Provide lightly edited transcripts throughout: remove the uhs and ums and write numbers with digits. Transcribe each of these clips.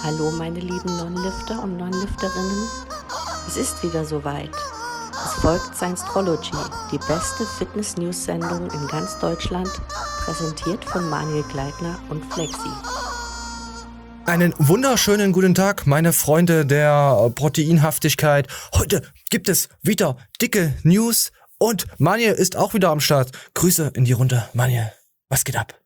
Hallo meine lieben Non-Lifter und Non-Lifterinnen. Es ist wieder soweit. Es folgt Science-Trology, die beste Fitness-News-Sendung in ganz Deutschland, präsentiert von Manuel Gleitner und Flexi. Einen wunderschönen guten Tag, meine Freunde der Proteinhaftigkeit. Heute gibt es wieder dicke News und Manuel ist auch wieder am Start. Grüße in die Runde. Manuel, was geht ab?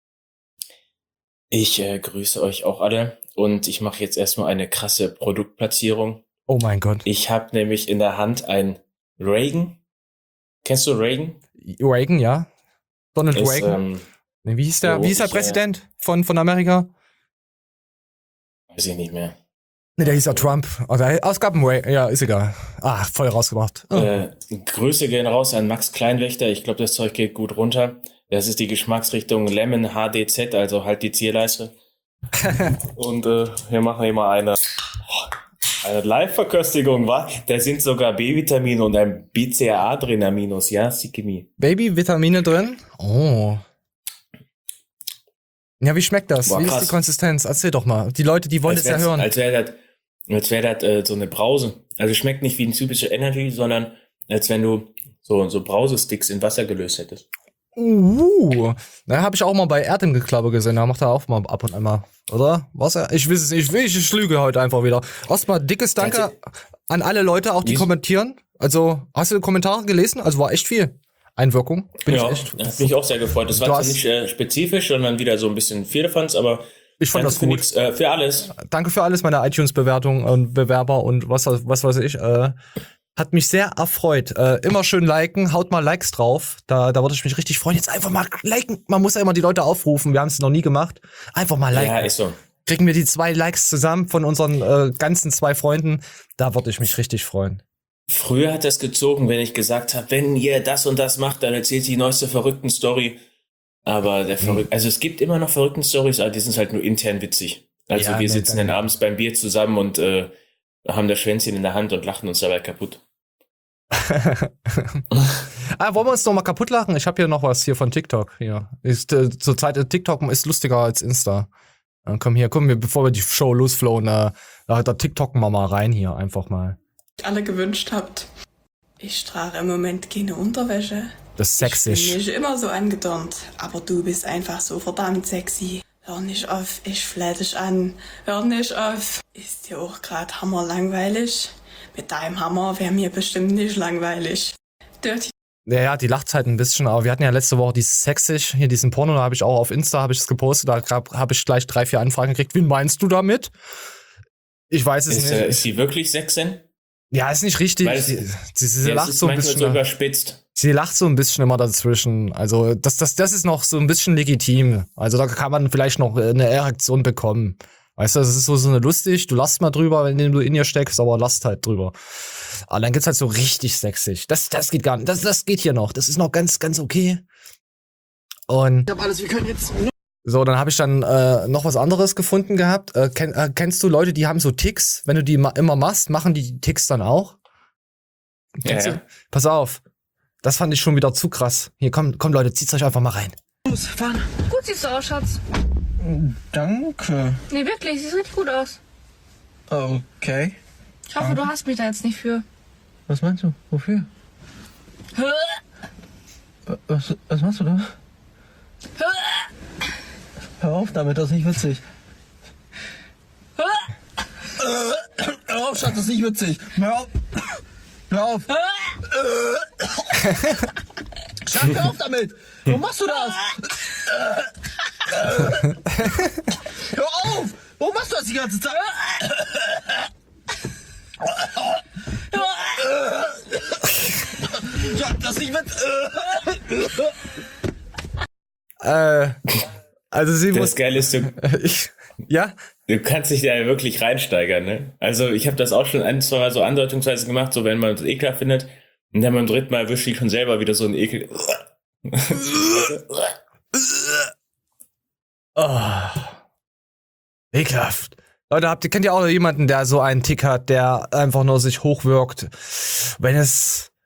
Ich grüße euch auch alle und ich mache jetzt erstmal eine krasse Produktplatzierung. Oh mein Gott. Ich habe nämlich in der Hand ein Reagan. Kennst du Reagan? Reagan, ja. Donald Reagan. Wie hieß der Präsident von Amerika? Weiß ich nicht mehr. Ne, der hieß ja Trump. Oder es gab einen Reagan. Ja, ist egal. Voll rausgebracht. Grüße gehen raus an Max Kleinwächter. Ich glaube, das Zeug geht gut runter. Das ist die Geschmacksrichtung Lemon HDZ, also halt die Zierleiste. Und wir machen hier mal eine Live-Verköstigung, wa? Da sind sogar B-Vitamine und ein BCAA drin, Aminos, ja, Sikimi. Baby-Vitamine drin? Oh. Ja, wie schmeckt das? Boah, wie krass. ist die Konsistenz? Erzähl doch mal. Die Leute, die wollen es ja hören. Als wäre das so eine Brause. Also schmeckt nicht wie ein typischer Energy, sondern als wenn du so Brausesticks in Wasser gelöst hättest. Da habe ich auch mal bei Erdbeergeklappe gesehen. Da macht er auch mal ab und an mal, oder? Was? Ich weiß es nicht. Ich lüge heute einfach wieder. Erstmal dickes Danke an alle Leute, auch die kommentieren. Also, hast du die Kommentare gelesen? Also war echt viel Einwirkung. Hat mich auch sehr gefreut. Das war zwar nicht spezifisch, sondern wieder so ein bisschen Firlefanz, aber ich fand das gut. Für alles. Danke für alles, meine iTunes-Bewertung und Bewerber und was weiß ich. Hat mich sehr erfreut. Immer schön liken, haut mal Likes drauf. Da würde ich mich richtig freuen. Jetzt einfach mal liken. Man muss ja immer die Leute aufrufen. Wir haben es noch nie gemacht. Einfach mal liken. Ja, ist so. Kriegen wir die 2 Likes zusammen von unseren ganzen 2 Freunden. Da würde ich mich richtig freuen. Früher hat das gezogen, wenn ich gesagt habe, wenn ihr das und das macht, dann erzählt die neueste verrückten Story. Aber also es gibt immer noch verrückten Stories, aber die sind halt nur intern witzig. Also ja, wir sitzen dann abends beim Bier zusammen und haben das Schwänzchen in der Hand und lachen uns dabei kaputt. Wollen wir uns noch mal kaputt lachen? Ich habe hier noch was hier von TikTok. Hier zurzeit TikTok ist lustiger als Insta. Komm, bevor wir die Show losflowen, da TikToken wir mal rein hier einfach mal. Alle gewünscht habt. Ich trage im Moment keine Unterwäsche. Das ist sächsisch. Ich bin nicht immer so angedornt, aber du bist einfach so verdammt sexy. Hör nicht auf, ich flehe dich an. Hör nicht auf. Ist dir auch grad hammerlangweilig? Mit deinem Hammer wäre mir bestimmt nicht langweilig. Dirty. Ja, die lacht halt ein bisschen, aber wir hatten ja letzte Woche dieses sächsisch, hier diesen Porno, da habe ich auch auf Insta, habe ich es gepostet, da habe ich gleich 3, 4 Anfragen gekriegt. Wen meinst du damit? Ich weiß es nicht. Ist sie wirklich Sechsin? Ja, ist nicht richtig. Sie lacht so ein bisschen. So überspitzt. Sie lacht so ein bisschen immer dazwischen. Also, das ist noch so ein bisschen legitim. Also, da kann man vielleicht noch eine Erektion bekommen. Weißt du, das ist so eine lustig, du lachst mal drüber, wenn du in ihr steckst, aber lachst halt drüber. Aber dann geht's halt so richtig sexig. Das geht gar nicht. Das geht hier noch. Das ist noch ganz, ganz okay. Und ich hab alles, wir können jetzt. So, dann habe ich dann noch was anderes gefunden gehabt. Kennst du Leute, die haben so Ticks? Wenn du die immer machst, machen die Ticks dann auch? Kennst du? Pass auf. Das fand ich schon wieder zu krass. Hier, komm Leute, zieht's euch einfach mal rein. Los, fahren. Gut siehst du aus, Schatz. Danke. Nee, wirklich, siehst richtig gut aus. Okay. Ich hoffe, du hast mich da jetzt nicht für. Was meinst du? Wofür? Was machst du da? Hör auf damit, das ist nicht witzig. Hör auf, Schatz, das ist nicht witzig. Hör auf. Hör auf. Schatz, hör auf damit. Warum machst du das? Hör auf. Warum machst du das die ganze Zeit? Schatz, das ist nicht witzig. Also sie das muss. Geile ist, ja? Du kannst dich da ja wirklich reinsteigern, ne? Also ich habe das auch schon 1, 2 Mal so andeutungsweise gemacht, so wenn man es ekelhaft findet. Und dann beim 3. Mal wische ich schon selber wieder so ein Ekel. Ekelhaft. Leute, kennt ihr auch jemanden, der so einen Tick hat, der einfach nur sich hochwirkt, wenn es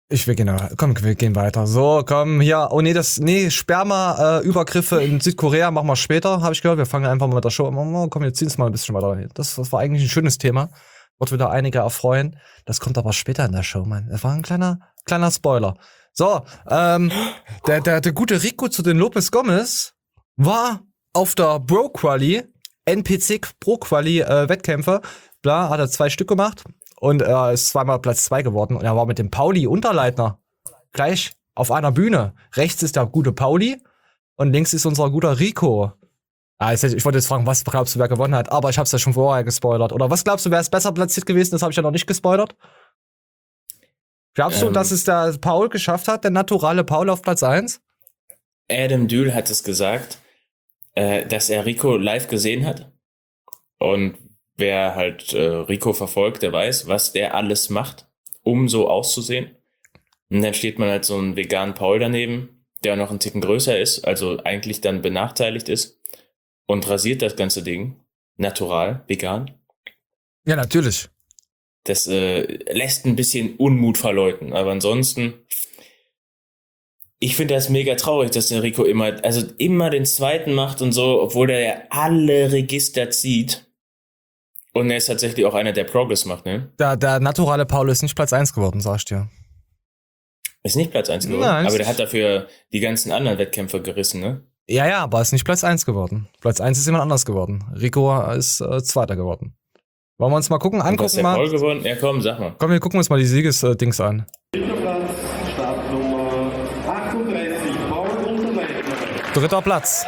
Wir gehen weiter. So, komm, hier. Oh nee, Sperma-Übergriffe in Südkorea machen wir später, habe ich gehört. Wir fangen einfach mal mit der Show an. Komm, wir ziehen es mal ein bisschen weiter. Das war eigentlich ein schönes Thema. Wird wieder einige erfreuen. Das kommt aber später in der Show, Mann. Das war ein kleiner Spoiler. So, der gute Rico zu den Lopez Gomez war auf der Bro-Quali, NPC Pro-Quali Wettkämpfe. Bla, hat er 2 Stück gemacht. Und er ist zweimal Platz 2 geworden. Und er war mit dem Pauli Unterleitner gleich auf einer Bühne. Rechts ist der gute Pauli und links ist unser guter Rico. Ich wollte jetzt fragen, was glaubst du, wer gewonnen hat? Aber ich hab's ja schon vorher gespoilert. Oder was glaubst du, wer ist besser platziert gewesen? Das habe ich ja noch nicht gespoilert. Glaubst du, dass es der Paul geschafft hat, der naturale Paul auf Platz 1? Adam Dül hat es gesagt, dass er Rico live gesehen hat. Und wer halt Rico verfolgt, der weiß, was der alles macht, um so auszusehen. Und dann steht man halt so einen veganen Paul daneben, der noch einen Ticken größer ist, also eigentlich dann benachteiligt ist und rasiert das ganze Ding. Natural, vegan. Ja, natürlich. Das lässt ein bisschen Unmut verleuten, aber ansonsten, ich finde das mega traurig, dass der Rico immer den zweiten macht und so, obwohl der ja alle Register zieht. Und er ist tatsächlich auch einer, der Progress macht, ne? Der naturale Paul ist nicht Platz 1 geworden, sag ich dir. Ist nicht Platz 1 geworden, Nein, aber der hat dafür die ganzen anderen Wettkämpfe gerissen, ne? Ja, aber ist nicht Platz 1 geworden. Platz 1 ist jemand anders geworden. Rico ist Zweiter geworden. Wollen wir uns mal gucken, angucken? Und was der Paul gewonnen? Ja, komm, sag mal. Komm, wir gucken uns mal die Siegesdings an. Startnummer 38, Paul Unterleitner. 3. Platz.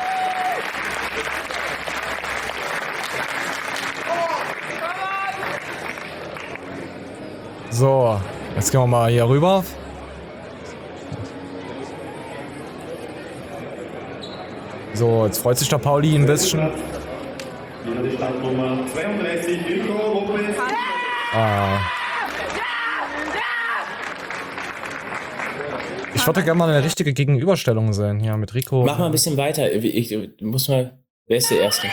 So, jetzt gehen wir mal hier rüber. So, jetzt freut sich der Pauli ein bisschen. Wieder die Startnummer 32, Rico Lopez. Ich würde gerne mal eine richtige Gegenüberstellung sehen hier mit Rico. Mach mal ein bisschen weiter. Ich muss mal. Wer ist der Erste?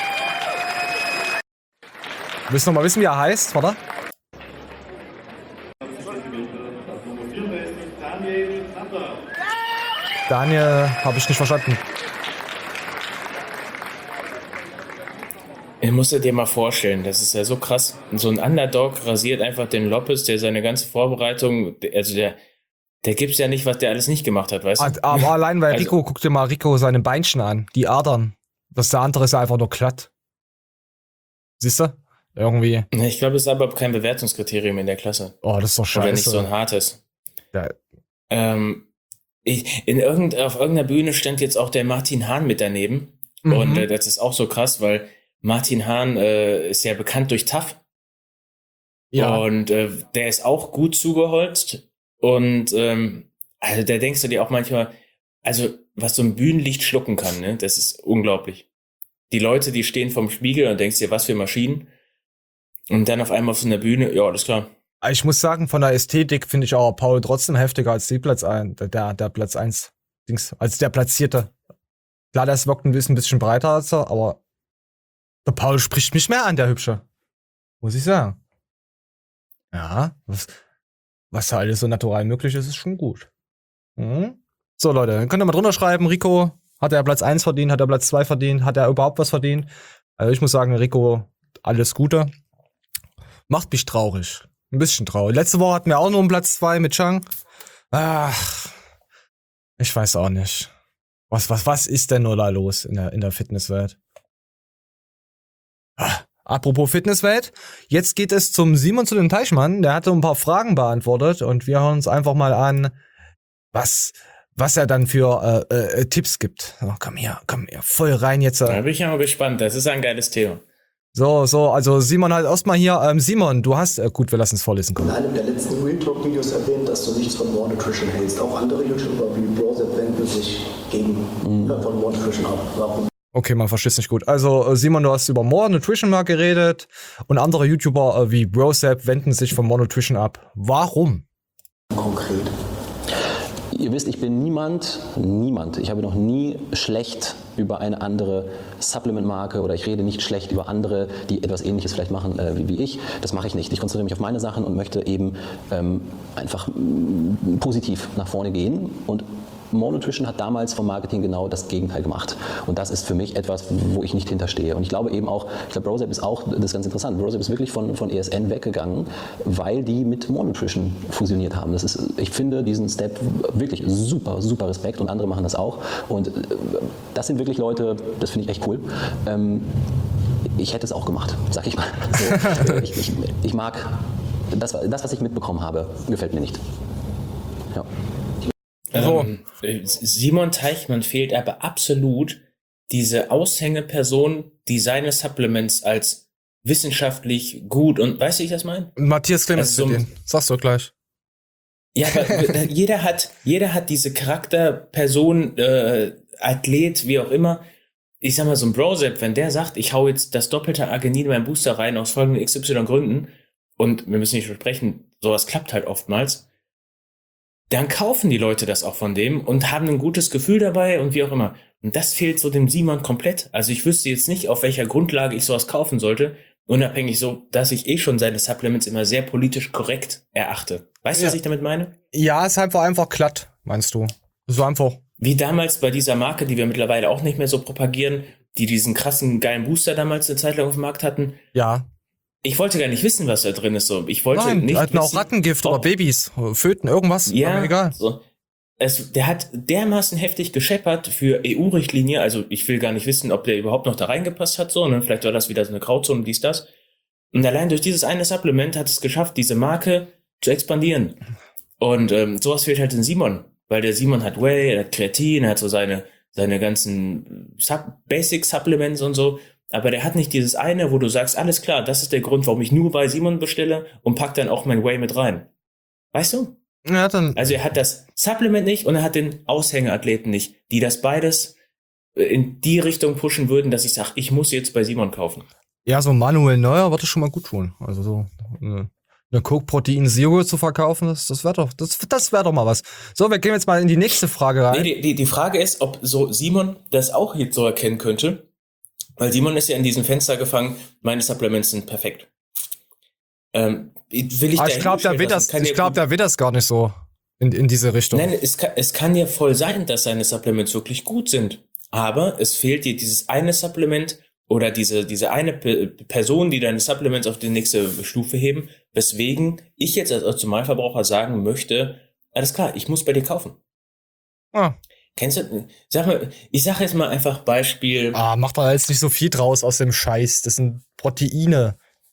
Willst du noch mal wissen, wie er heißt, oder? Daniel, habe ich nicht verstanden. Ich muss dir mal vorstellen, das ist ja so krass. So ein Underdog rasiert einfach den Lopez, der seine ganze Vorbereitung, also der gibt's ja nicht, was der alles nicht gemacht hat, weißt du? Aber allein bei Rico, guck dir mal Rico seine Beinchen an, die Adern. Der andere ist einfach nur glatt. Siehst du? Irgendwie. Ich glaube, es ist aber kein Bewertungskriterium in der Klasse. Oh, das ist doch scheiße. Oder nicht so ein hartes. Ja. Auf irgendeiner Bühne stand jetzt auch der Martin Hahn mit daneben. Mhm. Und das ist auch so krass, weil Martin Hahn ist ja bekannt durch TAF. Ja. Und der ist auch gut zugeholzt. Und also da denkst du dir auch manchmal, also was so ein Bühnenlicht schlucken kann, ne, das ist unglaublich. Die Leute, die stehen vorm Spiegel und denkst dir, was für Maschinen. Und dann auf einmal auf so einer Bühne, ja, alles klar. Ich muss sagen, von der Ästhetik finde ich auch Paul trotzdem heftiger als die Platz 1, der Platz 1 Dings, als der Platzierte. Klar, das wirkt ein bisschen breiter als er, aber der Paul spricht mich mehr an, der Hübsche. Muss ich sagen. Ja, was da alles so natural möglich ist, ist schon gut. Mhm. So, Leute, dann könnt ihr mal drunter schreiben, Rico, hat er Platz 1 verdient, hat er Platz 2 verdient, hat er überhaupt was verdient? Also ich muss sagen, Rico, alles Gute. Macht mich traurig. Ein bisschen traurig. Letzte Woche hatten wir auch nur einen Platz 2 mit Chang. Ach, ich weiß auch nicht. Was ist denn nur da los in der Fitnesswelt? Apropos Fitnesswelt, jetzt geht es zum Simon zu den Teichmann. Der hatte ein paar Fragen beantwortet und wir hören uns einfach mal an, was er dann für Tipps gibt. Oh, komm hier, voll rein jetzt. Da bin ich ja mal gespannt. Das ist ein geiles Thema. So, also Simon halt erstmal hier. Simon, du hast, gut, wir lassen es vorlesen. In einem der letzten Real Talk Videos erwähnt, dass du nichts von More Nutrition hältst. Auch andere YouTuber wie Brosep wenden sich gegen von More Nutrition ab. Warum? Okay, man versteht es nicht gut. Also Simon, du hast über More Nutrition mal geredet und andere YouTuber wie Brosep wenden sich von More Nutrition ab. Warum? Konkret. Ihr wisst, ich bin niemand. Ich habe noch nie schlecht über eine andere Supplement-Marke oder ich rede nicht schlecht über andere, die etwas Ähnliches vielleicht machen wie ich. Das mache ich nicht. Ich konzentriere mich auf meine Sachen und möchte eben einfach positiv nach vorne gehen. Und More Nutrition hat damals vom Marketing genau das Gegenteil gemacht. Und das ist für mich etwas, wo ich nicht hinterstehe. Und ich glaube eben auch, Brosep ist auch, das ist ganz interessant, Brosep ist wirklich von ESN weggegangen, weil die mit More Nutrition fusioniert haben. Das ist, ich finde diesen Step wirklich super, super Respekt und andere machen das auch. Und das sind wirklich Leute, das finde ich echt cool. Ich hätte es auch gemacht, sag ich mal. Also, ich mag, das, was ich mitbekommen habe, gefällt mir nicht. Ja. Simon Teichmann fehlt aber absolut diese Aushängeperson, die seine Supplements als wissenschaftlich gut und weißt du, wie ich das meine? Matthias Clemens, also sagst du gleich. Ja, aber jeder hat diese Charakterperson, Athlet, wie auch immer. Ich sag mal, so ein Brosep, wenn der sagt, ich hau jetzt das doppelte Arginin in meinen Booster rein aus folgenden XY Gründen und wir müssen nicht versprechen, sowas klappt halt oftmals, dann kaufen die Leute das auch von dem und haben ein gutes Gefühl dabei und wie auch immer. Und das fehlt so dem Simon komplett. Also ich wüsste jetzt nicht, auf welcher Grundlage ich sowas kaufen sollte, unabhängig so, dass ich schon seine Supplements immer sehr politisch korrekt erachte. Weißt du, was ich damit meine? Ja, es ist einfach glatt, meinst du? So einfach. Wie damals bei dieser Marke, die wir mittlerweile auch nicht mehr so propagieren, die diesen krassen, geilen Booster damals eine Zeit lang auf dem Markt hatten. Ja. Ich wollte gar nicht wissen, was da drin ist. So, ich wollte Nein, nicht hatten auch Rattengift oder Babys, Föten, irgendwas. Ja, aber egal. So. Der hat dermaßen heftig gescheppert für EU-Richtlinie. Also ich will gar nicht wissen, ob der überhaupt noch da reingepasst hat. So, ne? Vielleicht war das wieder so eine Grauzone, dies, das. Und allein durch dieses eine Supplement hat es geschafft, diese Marke zu expandieren. Und sowas fehlt halt in Simon. Weil der Simon hat Whey, er hat Kreatin, er hat so seine ganzen Basic-Supplements und so. Aber der hat nicht dieses eine, wo du sagst, alles klar, das ist der Grund, warum ich nur bei Simon bestelle und pack dann auch mein Whey mit rein. Weißt du? Ja, dann. Also er hat das Supplement nicht und er hat den Aushängeathleten nicht, die das beides in die Richtung pushen würden, dass ich sage, ich muss jetzt bei Simon kaufen. Ja, so Manuel Neuer wird das schon mal gut tun. Also so eine Coke Protein Zero zu verkaufen, das wäre doch mal was. So, wir gehen jetzt mal in die nächste Frage rein. Nee, die Frage ist, ob so Simon das auch jetzt so erkennen könnte. Weil Simon ist ja in diesem Fenster gefangen, meine Supplements sind perfekt. Ich glaube, da wird das gar nicht so in diese Richtung. Nein, es kann ja voll sein, dass seine Supplements wirklich gut sind. Aber es fehlt dir dieses eine Supplement oder diese eine Person, die deine Supplements auf die nächste Stufe heben, weswegen ich jetzt als Optimalverbraucher sagen möchte, alles klar, ich muss bei dir kaufen. Ah. Kennst du, ich sag jetzt mal einfach Beispiel. Mach da jetzt nicht so viel draus aus dem Scheiß. Das sind Proteine.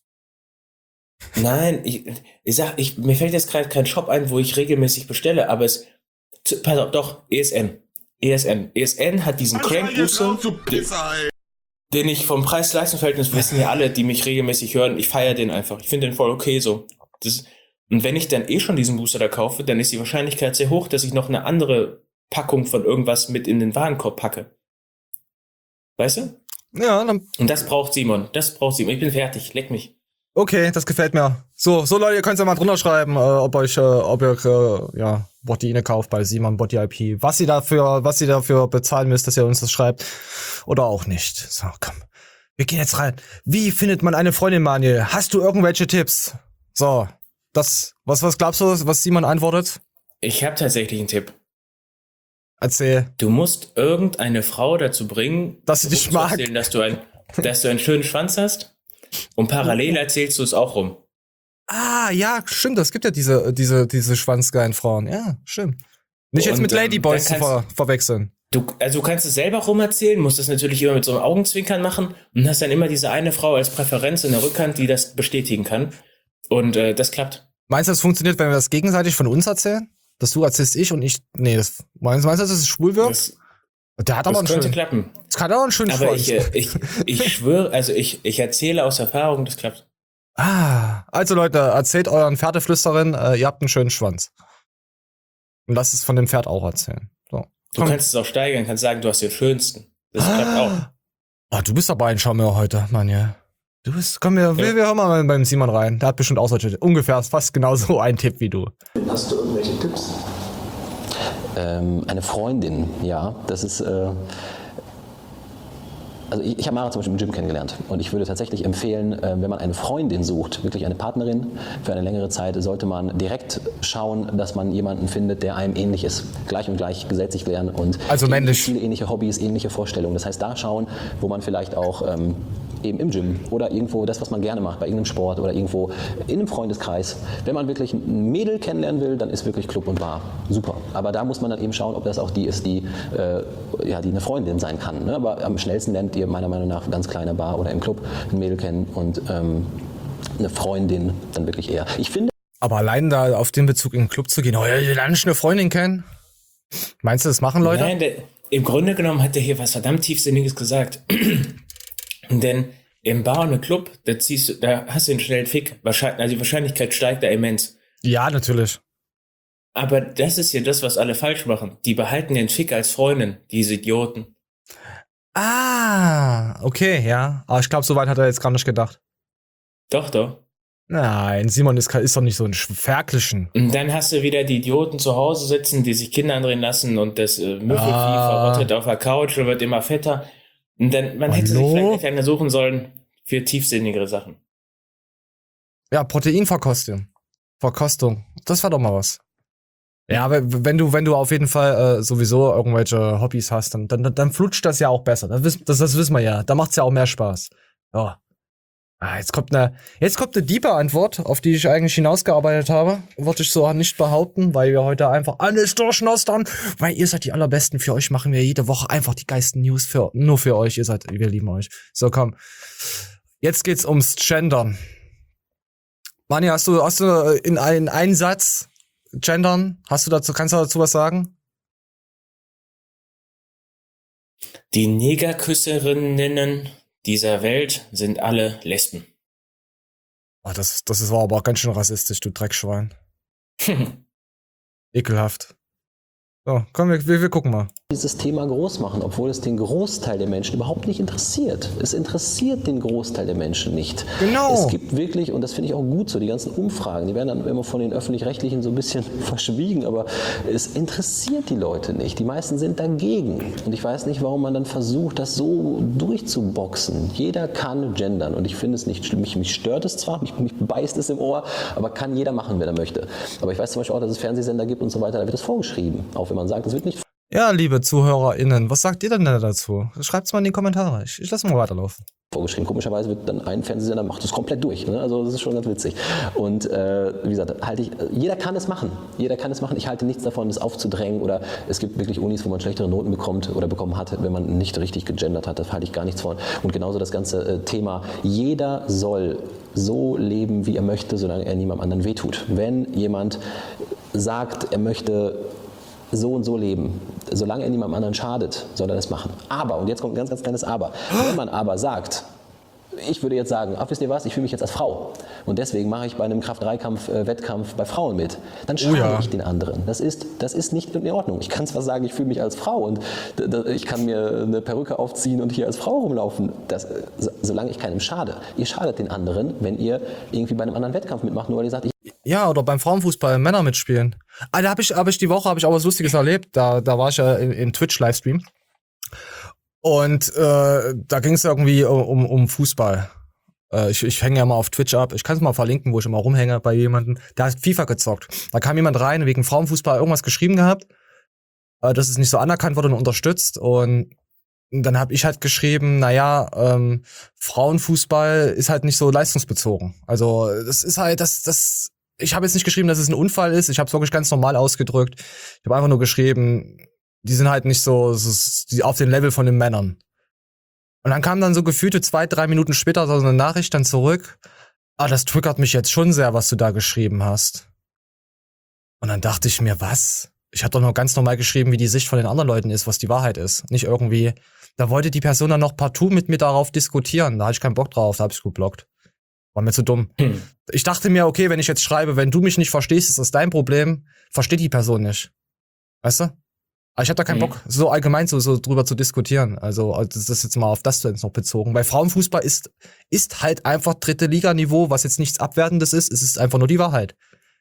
Nein, mir fällt jetzt gerade kein Shop ein, wo ich regelmäßig bestelle, aber pass auf, doch, ESN. ESN hat diesen Crank Booster, den ich vom Preis-Leistungs-Verhältnis, wissen ja alle, die mich regelmäßig hören, ich feiere den einfach. Ich finde den voll okay so. Und wenn ich dann schon diesen Booster da kaufe, dann ist die Wahrscheinlichkeit sehr hoch, dass ich noch eine andere Packung von irgendwas mit in den Warenkorb packe. Weißt du? Ja, dann. Und das braucht Simon. Ich bin fertig. Leck mich. Okay, das gefällt mir. So Leute, ihr könnt ja mal drunter schreiben, ob ihr Proteine kauft bei Simon Body IP. Was ihr dafür bezahlen müsst, dass ihr uns das schreibt. Oder auch nicht. So, komm. Wir gehen jetzt rein. Wie findet man eine Freundin, Manuel? Hast du irgendwelche Tipps? So. Was glaubst du, was Simon antwortet? Ich habe tatsächlich einen Tipp. Erzähl. Du musst irgendeine Frau dazu bringen, dass sie dich mag. Erzählen, dass du einen schönen Schwanz hast und parallel erzählst du es auch rum. Ja, stimmt, es gibt ja diese schwanzgeilen Frauen. Ja, stimmt. Nicht jetzt mit Ladyboys zu verwechseln. Du kannst es selber rum erzählen, musst das natürlich immer mit so einem Augenzwinkern machen und hast dann immer diese eine Frau als Präferenz in der Rückhand, die das bestätigen kann. Und das klappt. Meinst du, das funktioniert, wenn wir das gegenseitig von uns erzählen? Dass du erzählst ich und ich. Nee, meinst du, dass es schwul wird? Der hat aber einen könnte klappen. Das kann aber einen schönen Aber Schwanz. ich schwöre, also ich erzähle aus Erfahrung, das klappt. Also Leute, erzählt euren Pferdeflüsterin, ihr habt einen schönen Schwanz. Und lasst es von dem Pferd auch erzählen. So. Du kannst es auch steigern, kannst sagen, du hast den schönsten. Das klappt auch. Du bist aber ein Charmeur heute, Mann, ja. Wir hören mal beim Simon rein. Der hat bestimmt auch solche, ungefähr fast genauso einen Tipp wie du. Hast du irgendwelche Tipps? Eine Freundin, ja, das ist... Also ich habe Mara zum Beispiel im Gym kennengelernt und ich würde tatsächlich empfehlen, wenn man eine Freundin sucht, wirklich eine Partnerin für eine längere Zeit, sollte man direkt schauen, dass man jemanden findet, der einem ähnlich ist. Gleich und gleich gesellt lernen und also männlich. Viele ähnliche Hobbys, ähnliche Vorstellungen. Das heißt, da schauen, wo man vielleicht auch eben im Gym oder irgendwo das, was man gerne macht, bei irgendeinem Sport oder irgendwo in einem Freundeskreis. Wenn man wirklich ein Mädel kennenlernen will, dann ist wirklich Club und Bar super. Aber da muss man dann eben schauen, ob das auch die ist, die eine Freundin sein kann. Ne? Aber am schnellsten lernt ihr meiner Meinung nach ganz kleiner Bar oder im Club ein Mädel kennen und eine Freundin dann wirklich eher. Ich finde. Aber allein da auf den Bezug in den Club zu gehen, oh ja, ich lerne eine Freundin kennen. Meinst du, das machen Leute? Nein, im Grunde genommen hat er hier was verdammt Tiefsinniges gesagt. Denn im Bar und im Club, da hast du einen schnellen Fick. Also die Wahrscheinlichkeit steigt da immens. Ja, natürlich. Aber das ist ja das, was alle falsch machen. Die behalten den Fick als Freundin, diese Idioten. Ah, okay, ja. Aber ich glaube, so weit hat er jetzt gar nicht gedacht. Doch. Nein, Simon ist doch nicht so ein Ferkelchen. Und dann hast du wieder die Idioten zu Hause sitzen, die sich Kinder andrehen lassen und das Müffelvieh verrottet auf der Couch und wird immer fetter. Und dann, man hätte sich vielleicht eine suchen sollen für tiefsinnigere Sachen. Ja, Proteinverkostung. Das war doch mal was. Ja, aber wenn du auf jeden Fall sowieso irgendwelche Hobbys hast, dann flutscht das ja auch besser. Das wissen wir ja. Da macht's ja auch mehr Spaß. Ja. Jetzt kommt eine diepe Antwort, auf die ich eigentlich hinausgearbeitet habe. Wollte ich so nicht behaupten, weil wir heute einfach alles durchnostern. Weil ihr seid die Allerbesten. Für euch machen wir jede Woche einfach die geilsten News nur für euch. Wir lieben euch. So, komm. Jetzt geht's ums Gendern. Mani, hast du in einen Satz Gendern? Kannst du dazu was sagen? Die Negerküsserinnen dieser Welt sind alle Lesben. Oh, das war aber auch ganz schön rassistisch, du Dreckschwein. Ekelhaft. So, komm, wir gucken mal. Dieses Thema groß machen, obwohl es den Großteil der Menschen überhaupt nicht interessiert. Es interessiert den Großteil der Menschen nicht. Genau. Es gibt wirklich, und das finde ich auch gut so, die ganzen Umfragen, die werden dann immer von den Öffentlich-Rechtlichen so ein bisschen verschwiegen, aber es interessiert die Leute nicht. Die meisten sind dagegen. Und ich weiß nicht, warum man dann versucht, das so durchzuboxen. Jeder kann gendern und ich finde es nicht schlimm. Mich stört es zwar, mich beißt es im Ohr, aber kann jeder machen, wenn er möchte. Aber ich weiß zum Beispiel auch, dass es Fernsehsender gibt und so weiter, da wird es vorgeschrieben. Auch wenn man sagt, es wird nicht. Ja, liebe ZuhörerInnen, was sagt ihr denn da dazu? Schreibt's mal in die Kommentare. Ich lasse mal weiterlaufen. Vorgeschrieben. Komischerweise wird dann ein Fernsehsender macht das komplett durch. Ne? Also das ist schon ganz witzig. Und wie gesagt, jeder kann es machen. Jeder kann es machen. Ich halte nichts davon, das aufzudrängen. Oder es gibt wirklich Unis, wo man schlechtere Noten bekommt oder bekommen hat, wenn man nicht richtig gegendert hat. Da halte ich gar nichts von. Und genauso das ganze Thema. Jeder soll so leben, wie er möchte, solange er niemandem anderen wehtut. Wenn jemand sagt, er möchte so und so leben. Solange er niemandem anderen schadet, soll er das machen. Aber, und jetzt kommt ein ganz, ganz kleines Aber, wenn man aber sagt, ich würde jetzt sagen, wisst ihr was, ich fühle mich jetzt als Frau und deswegen mache ich bei einem Kraft-3-Kampf-Wettkampf bei Frauen mit, dann schade ich den anderen. Das ist nicht in Ordnung. Ich kann zwar sagen, ich fühle mich als Frau und ich kann mir eine Perücke aufziehen und hier als Frau rumlaufen, solange ich keinem schade. Ihr schadet den anderen, wenn ihr irgendwie bei einem anderen Wettkampf mitmacht, nur weil ihr sagt, ja, oder beim Frauenfußball Männer mitspielen. Da hab ich die Woche auch was Lustiges erlebt. Da war ich ja im Twitch-Livestream. Und da ging es irgendwie um Fußball. Ich hänge ja mal auf Twitch ab. Ich kann es mal verlinken, wo ich immer rumhänge bei jemandem. Der hat FIFA gezockt. Da kam jemand rein, wegen Frauenfußball irgendwas geschrieben gehabt, dass es nicht so anerkannt wurde und unterstützt. Und dann habe ich halt geschrieben, Frauenfußball ist halt nicht so leistungsbezogen. Also das ist halt, ich habe jetzt nicht geschrieben, dass es ein Unfall ist. Ich habe es wirklich ganz normal ausgedrückt. Ich habe einfach nur geschrieben, die sind halt nicht so auf dem Level von den Männern. Und dann kam dann so gefühlte 2-3 Minuten später so eine Nachricht dann zurück. Das triggert mich jetzt schon sehr, was du da geschrieben hast. Und dann dachte ich mir, was? Ich habe doch noch ganz normal geschrieben, wie die Sicht von den anderen Leuten ist, was die Wahrheit ist. Nicht irgendwie, da wollte die Person dann noch partout mit mir darauf diskutieren. Da hatte ich keinen Bock drauf, da habe ich geblockt. War mir zu dumm. Ich dachte mir, okay, wenn ich jetzt schreibe, wenn du mich nicht verstehst, ist das dein Problem. Versteht die Person nicht. Weißt du? Aber ich habe da keinen Bock, so allgemein so drüber zu diskutieren. Also das ist jetzt mal auf das jetzt noch bezogen. Weil Frauenfußball ist halt einfach dritte Liga-Niveau, was jetzt nichts Abwertendes ist. Es ist einfach nur die Wahrheit.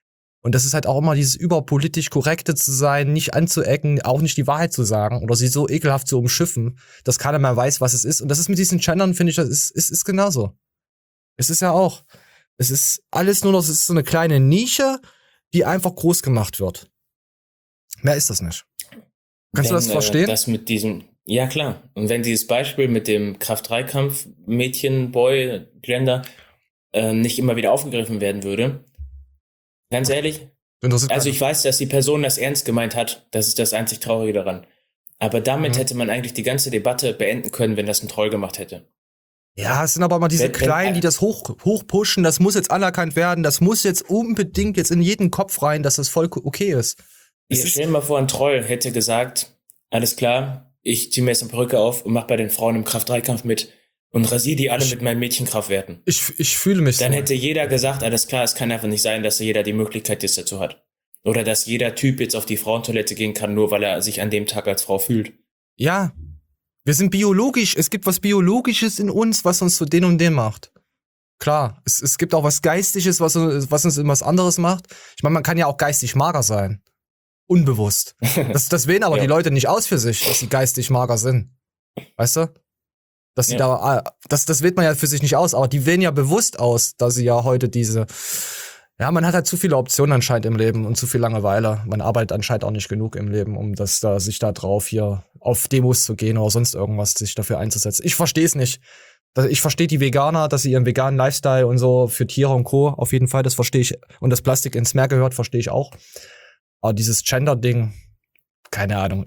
Und das ist halt auch immer dieses überpolitisch Korrekte zu sein, nicht anzuecken, auch nicht die Wahrheit zu sagen oder sie so ekelhaft zu umschiffen, dass keiner mehr weiß, was es ist. Und das ist mit diesen Gendern, finde ich, das ist genauso. Es ist ja auch, es ist alles nur noch, es ist so eine kleine Nische, die einfach groß gemacht wird. Mehr ist das nicht. Kannst du das verstehen? Das mit diesem, ja klar. Und wenn dieses Beispiel mit dem Kraft-3-Kampf, Mädchen, Boy, Gender, nicht immer wieder aufgegriffen werden würde, ganz ehrlich, also ich weiß, dass die Person das ernst gemeint hat. Das ist das einzig Traurige daran. Aber damit hätte man eigentlich die ganze Debatte beenden können, wenn das ein Troll gemacht hätte. Ja, es sind aber immer diese Kleinen, die das hochpushen, das muss jetzt anerkannt werden, das muss jetzt unbedingt jetzt in jeden Kopf rein, dass das voll okay ist. Stell dir mal vor, ein Troll hätte gesagt, alles klar, ich ziehe mir jetzt eine Perücke auf und mach bei den Frauen im Kraft-3-Kampf mit und rasiere die alle mit meinen Mädchenkraftwerten. Ich fühle mich Dann so. hätte jeder gesagt, alles klar, es kann einfach nicht sein, dass jeder die Möglichkeit jetzt dazu hat. Oder dass jeder Typ jetzt auf die Frauentoilette gehen kann, nur weil er sich an dem Tag als Frau fühlt. Ja, wir sind biologisch, es gibt was Biologisches in uns, was uns zu den und dem macht. Klar, es gibt auch was Geistiges, was uns in was anderes macht. Ich meine, man kann ja auch geistig mager sein. Unbewusst. Das wählen aber die Leute nicht aus für sich, dass sie geistig mager sind. Weißt du? Dass sie das wählt man ja für sich nicht aus, aber die wählen ja bewusst aus, dass sie ja heute man hat halt zu viele Optionen anscheinend im Leben und zu viel Langeweile. Man arbeitet anscheinend auch nicht genug im Leben, um sich da drauf hier auf Demos zu gehen oder sonst irgendwas, sich dafür einzusetzen. Ich verstehe es nicht. Ich verstehe die Veganer, dass sie ihren veganen Lifestyle und so für Tiere und Co. auf jeden Fall, das verstehe ich. Und das Plastik ins Meer gehört, verstehe ich auch. Aber dieses Gender-Ding, keine Ahnung,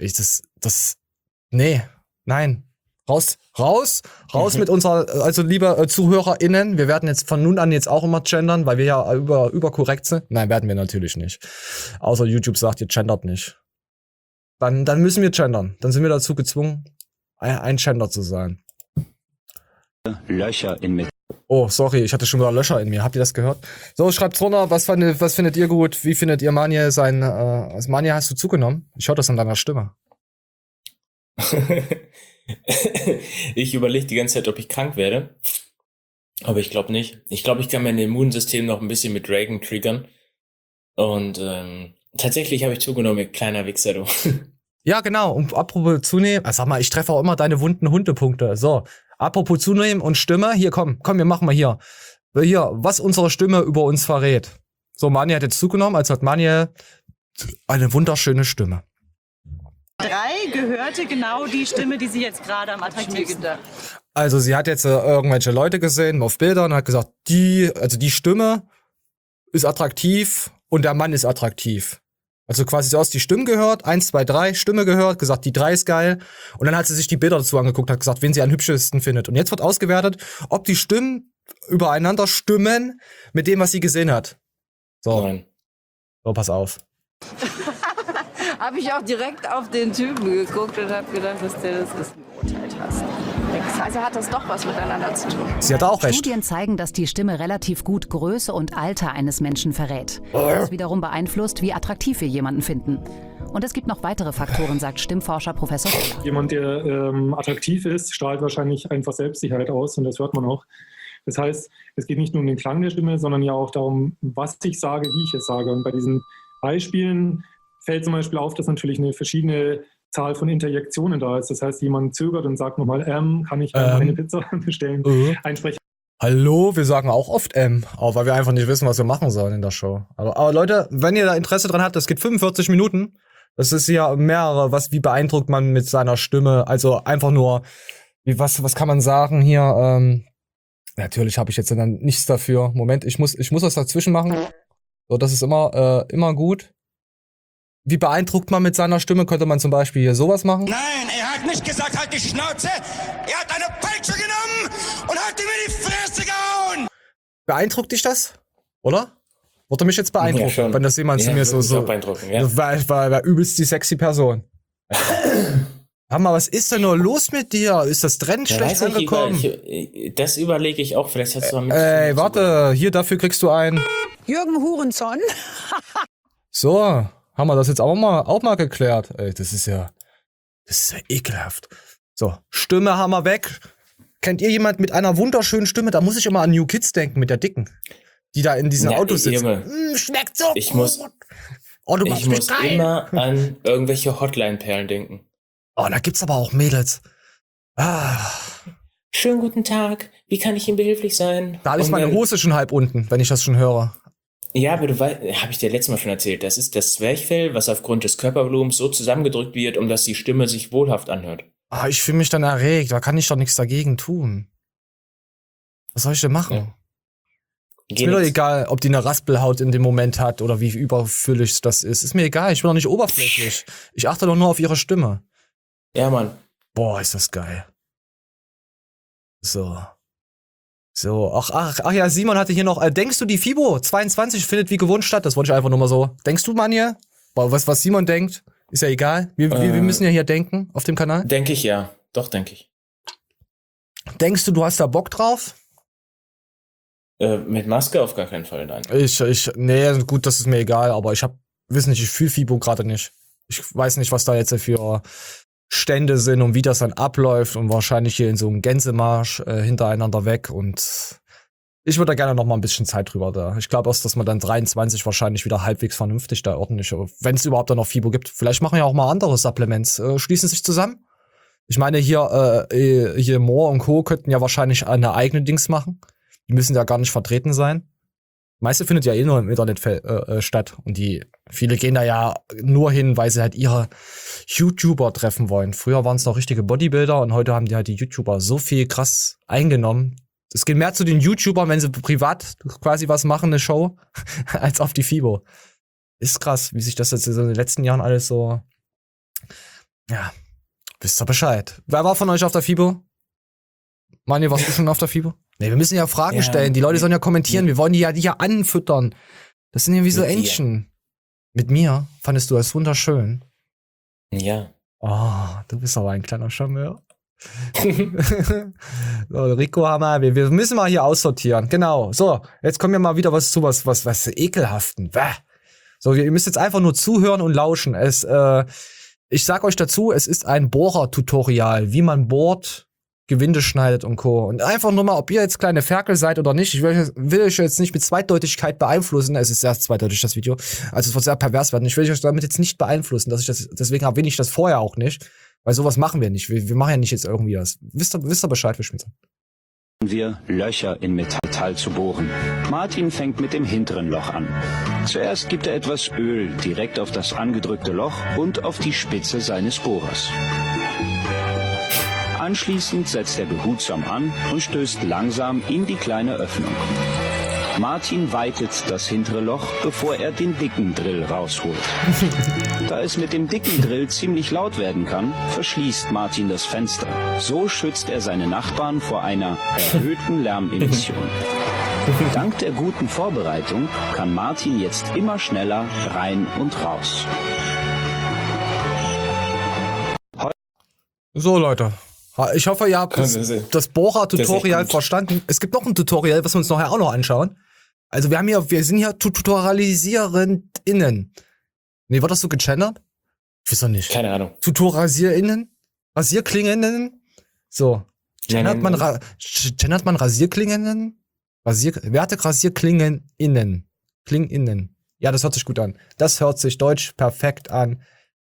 nein. Raus mit unserer, also liebe ZuhörerInnen, wir werden jetzt von nun an jetzt auch immer gendern, weil wir ja überkorrekt sind. Nein, werden wir natürlich nicht. Außer YouTube sagt, ihr gendert nicht. Dann müssen wir gendern. Dann sind wir dazu gezwungen, ein Gender zu sein. Löcher in mir. Oh, sorry, ich hatte schon wieder Löcher in mir. Habt ihr das gehört? So, schreibt drunter, was findet ihr gut? Wie findet ihr Manje Manje, hast du zugenommen? Ich höre das an deiner Stimme. Ich überlege die ganze Zeit, ob ich krank werde. Aber ich glaube nicht. Ich glaube, ich kann mein Immunsystem noch ein bisschen mit Dragon triggern. Und tatsächlich habe ich zugenommen, ihr kleiner Wichser, du. Ja, genau. Und apropos zunehmen, sag mal, ich treffe auch immer deine wunden Hundepunkte. So, apropos zunehmen und Stimme, hier komm, wir machen mal hier. Hier, was unsere Stimme über uns verrät. So, Manje hat jetzt zugenommen, als hat Manje eine wunderschöne Stimme. 3 gehörte genau die Stimme, die sie jetzt gerade am attraktivsten. Also sie hat jetzt irgendwelche Leute gesehen auf Bildern und hat gesagt, die Stimme ist attraktiv und der Mann ist attraktiv. Also quasi so aus die Stimmen gehört, 1, 2, 3, Stimme gehört, gesagt, die 3 ist geil. Und dann hat sie sich die Bilder dazu angeguckt, hat gesagt, wen sie am hübschesten findet. Und jetzt wird ausgewertet, ob die Stimmen übereinander stimmen mit dem, was sie gesehen hat. So. Nein. So, pass auf. Habe ich auch direkt auf den Typen geguckt und habe gedacht, dass der das ist. Beurteilt hast. Also hat das doch was miteinander zu tun. Sie hat auch recht. Studien zeigen, dass die Stimme relativ gut Größe und Alter eines Menschen verrät. Das wiederum beeinflusst, wie attraktiv wir jemanden finden. Und es gibt noch weitere Faktoren, sagt Stimmforscher Professor Keller. Jemand, der attraktiv ist, strahlt wahrscheinlich einfach Selbstsicherheit aus und das hört man auch. Das heißt, es geht nicht nur um den Klang der Stimme, sondern ja auch darum, was ich sage, wie ich es sage. Und bei diesen Beispielen fällt zum Beispiel auf, dass natürlich eine verschiedene Zahl von Interjektionen da ist. Das heißt, jemand zögert und sagt nochmal, kann ich eine Pizza bestellen? Ein Sprecher. Hallo, wir sagen auch oft auch weil wir einfach nicht wissen, was wir machen sollen in der Show. Aber Leute, wenn ihr da Interesse dran habt, das geht 45 Minuten. Das ist ja mehrere, wie beeindruckt man mit seiner Stimme. Also einfach nur, was kann man sagen hier? Natürlich habe ich jetzt dann nichts dafür. Moment, ich muss was dazwischen machen. So, das ist immer gut. Wie beeindruckt man mit seiner Stimme? Könnte man zum Beispiel hier sowas machen? Nein, er hat nicht gesagt, halt die Schnauze. Er hat eine Peitsche genommen und hat ihm in die Fresse gehauen. Beeindruckt dich das? Oder? Wurde mich jetzt beeindruckt, ja, wenn das jemand zu mir so beeindrucken, ja. war übelst die sexy Person. Hör mal, was ist denn nur los mit dir? Ist das Trend schlecht angekommen? Das überlege ich auch. Vielleicht hast du mal mit. Warte, hier dafür kriegst du ein Jürgen Hurenson. So, haben wir das jetzt auch mal geklärt. Ey, das ist ja ekelhaft. So, Stimme haben wir weg. Kennt ihr jemand mit einer wunderschönen Stimme? Da muss ich immer an New Kids denken, mit der dicken. die da in diesen Autos sitzen. Junge, schmeckt so ich gut. muss Ich muss immer an irgendwelche Hotline-Perlen denken. Oh, da gibt's aber auch Mädels. Schönen guten Tag, wie kann ich Ihnen behilflich sein? Da habe ich meine Hose schon halb unten, wenn ich das schon höre. Ja, aber du weißt, habe ich dir letztes Mal schon erzählt, das ist das Zwerchfell, was aufgrund des Körpervolumens so zusammengedrückt wird, dass die Stimme sich wohlhaft anhört. Ich fühle mich dann erregt, da kann ich doch nichts dagegen tun. Was soll ich denn machen? Ja. Ist mir doch egal, ob die eine Raspelhaut in dem Moment hat oder wie überfüllig das ist. Ist mir egal, ich bin doch nicht oberflächlich. Ich achte doch nur auf ihre Stimme. Ja, Mann. Boah, ist das geil. So, ach ja, Simon hatte hier noch, denkst du, die FIBO 22 findet wie gewohnt statt? Das wollte ich einfach nur mal so. Denkst du, Manje? Was Simon denkt, ist ja egal. Wir müssen ja hier denken auf dem Kanal. Denke ich, ja. Doch, denke ich. Denkst du hast da Bock drauf? Mit Maske auf gar keinen Fall, nein. Nee, gut, das ist mir egal, aber ich fühle FIBO gerade nicht. Ich weiß nicht, was da jetzt für Stände sind und wie das dann abläuft und wahrscheinlich hier in so einem Gänsemarsch hintereinander weg und ich würde da gerne noch mal ein bisschen Zeit drüber da. Ich glaube erst, dass man dann 23 wahrscheinlich wieder halbwegs vernünftig da ordentlich, wenn es überhaupt dann noch FIBO gibt. Vielleicht machen ja auch mal andere Supplements, schließen sich zusammen. Ich meine, hier Moore und Co. könnten ja wahrscheinlich eine eigene Dings machen. Die müssen ja gar nicht vertreten sein. Meiste findet ja nur im Internet statt. Und viele gehen da ja nur hin, weil sie halt ihre YouTuber treffen wollen. Früher waren es noch richtige Bodybuilder und heute haben die halt die YouTuber so viel krass eingenommen. Es geht mehr zu den YouTubern, wenn sie privat quasi was machen, eine Show, als auf die FIBO. Ist krass, wie sich das jetzt in den letzten Jahren alles so. Ja, wisst ihr Bescheid. Wer war von euch auf der FIBO? Manje, warst du schon auf der FIBO? Nee, wir müssen ja Fragen stellen. Die Leute sollen ja kommentieren. Wir wollen die ja anfüttern. Das sind ja wie so Entchen. Mit mir fandest du das wunderschön. Ja. Oh, du bist aber ein kleiner Charmeur. So, Rico, Hammer, wir müssen mal hier aussortieren. Genau. So, jetzt kommen wir mal wieder was ekelhaften. Bäh. So, ihr müsst jetzt einfach nur zuhören und lauschen. Ich sag euch dazu, es ist ein Bohrer-Tutorial, wie man bohrt, Gewinde schneidet und Co. Und einfach nur mal, ob ihr jetzt kleine Ferkel seid oder nicht. Ich will euch jetzt nicht mit Zweideutigkeit beeinflussen. Es ist sehr zweideutig, das Video. Also es wird sehr pervers werden. Ich will euch damit jetzt nicht beeinflussen. Deswegen erwähne ich das vorher auch nicht. Weil sowas machen wir nicht. Wir machen ja nicht jetzt irgendwie das. Wisst ihr Bescheid, wir Löcher in Metall zu bohren. Martin fängt mit dem hinteren Loch an. Zuerst gibt er etwas Öl direkt auf das angedrückte Loch und auf die Spitze seines Bohrers. Anschließend setzt er behutsam an und stößt langsam in die kleine Öffnung. Martin weitet das hintere Loch, bevor er den dicken Drill rausholt. Da es mit dem dicken Drill ziemlich laut werden kann, verschließt Martin das Fenster. So schützt er seine Nachbarn vor einer erhöhten Lärmemission. Dank der guten Vorbereitung kann Martin jetzt immer schneller rein und raus. So, Leute. Ich hoffe, ihr habt das Bohrer-Tutorial verstanden. Es gibt noch ein Tutorial, was wir uns nachher auch noch anschauen. Also wir sind hier TutorialisierendInnen. Nee, wird das so gegendert? Ich weiß doch nicht. Keine Ahnung. TutorialisierInnen? RasierklingenInnen? So. Gendert man RasierklingenInnen? Wer hatte RasierklingenInnen? KlingInnen. Ja, das hört sich gut an. Das hört sich deutsch perfekt an.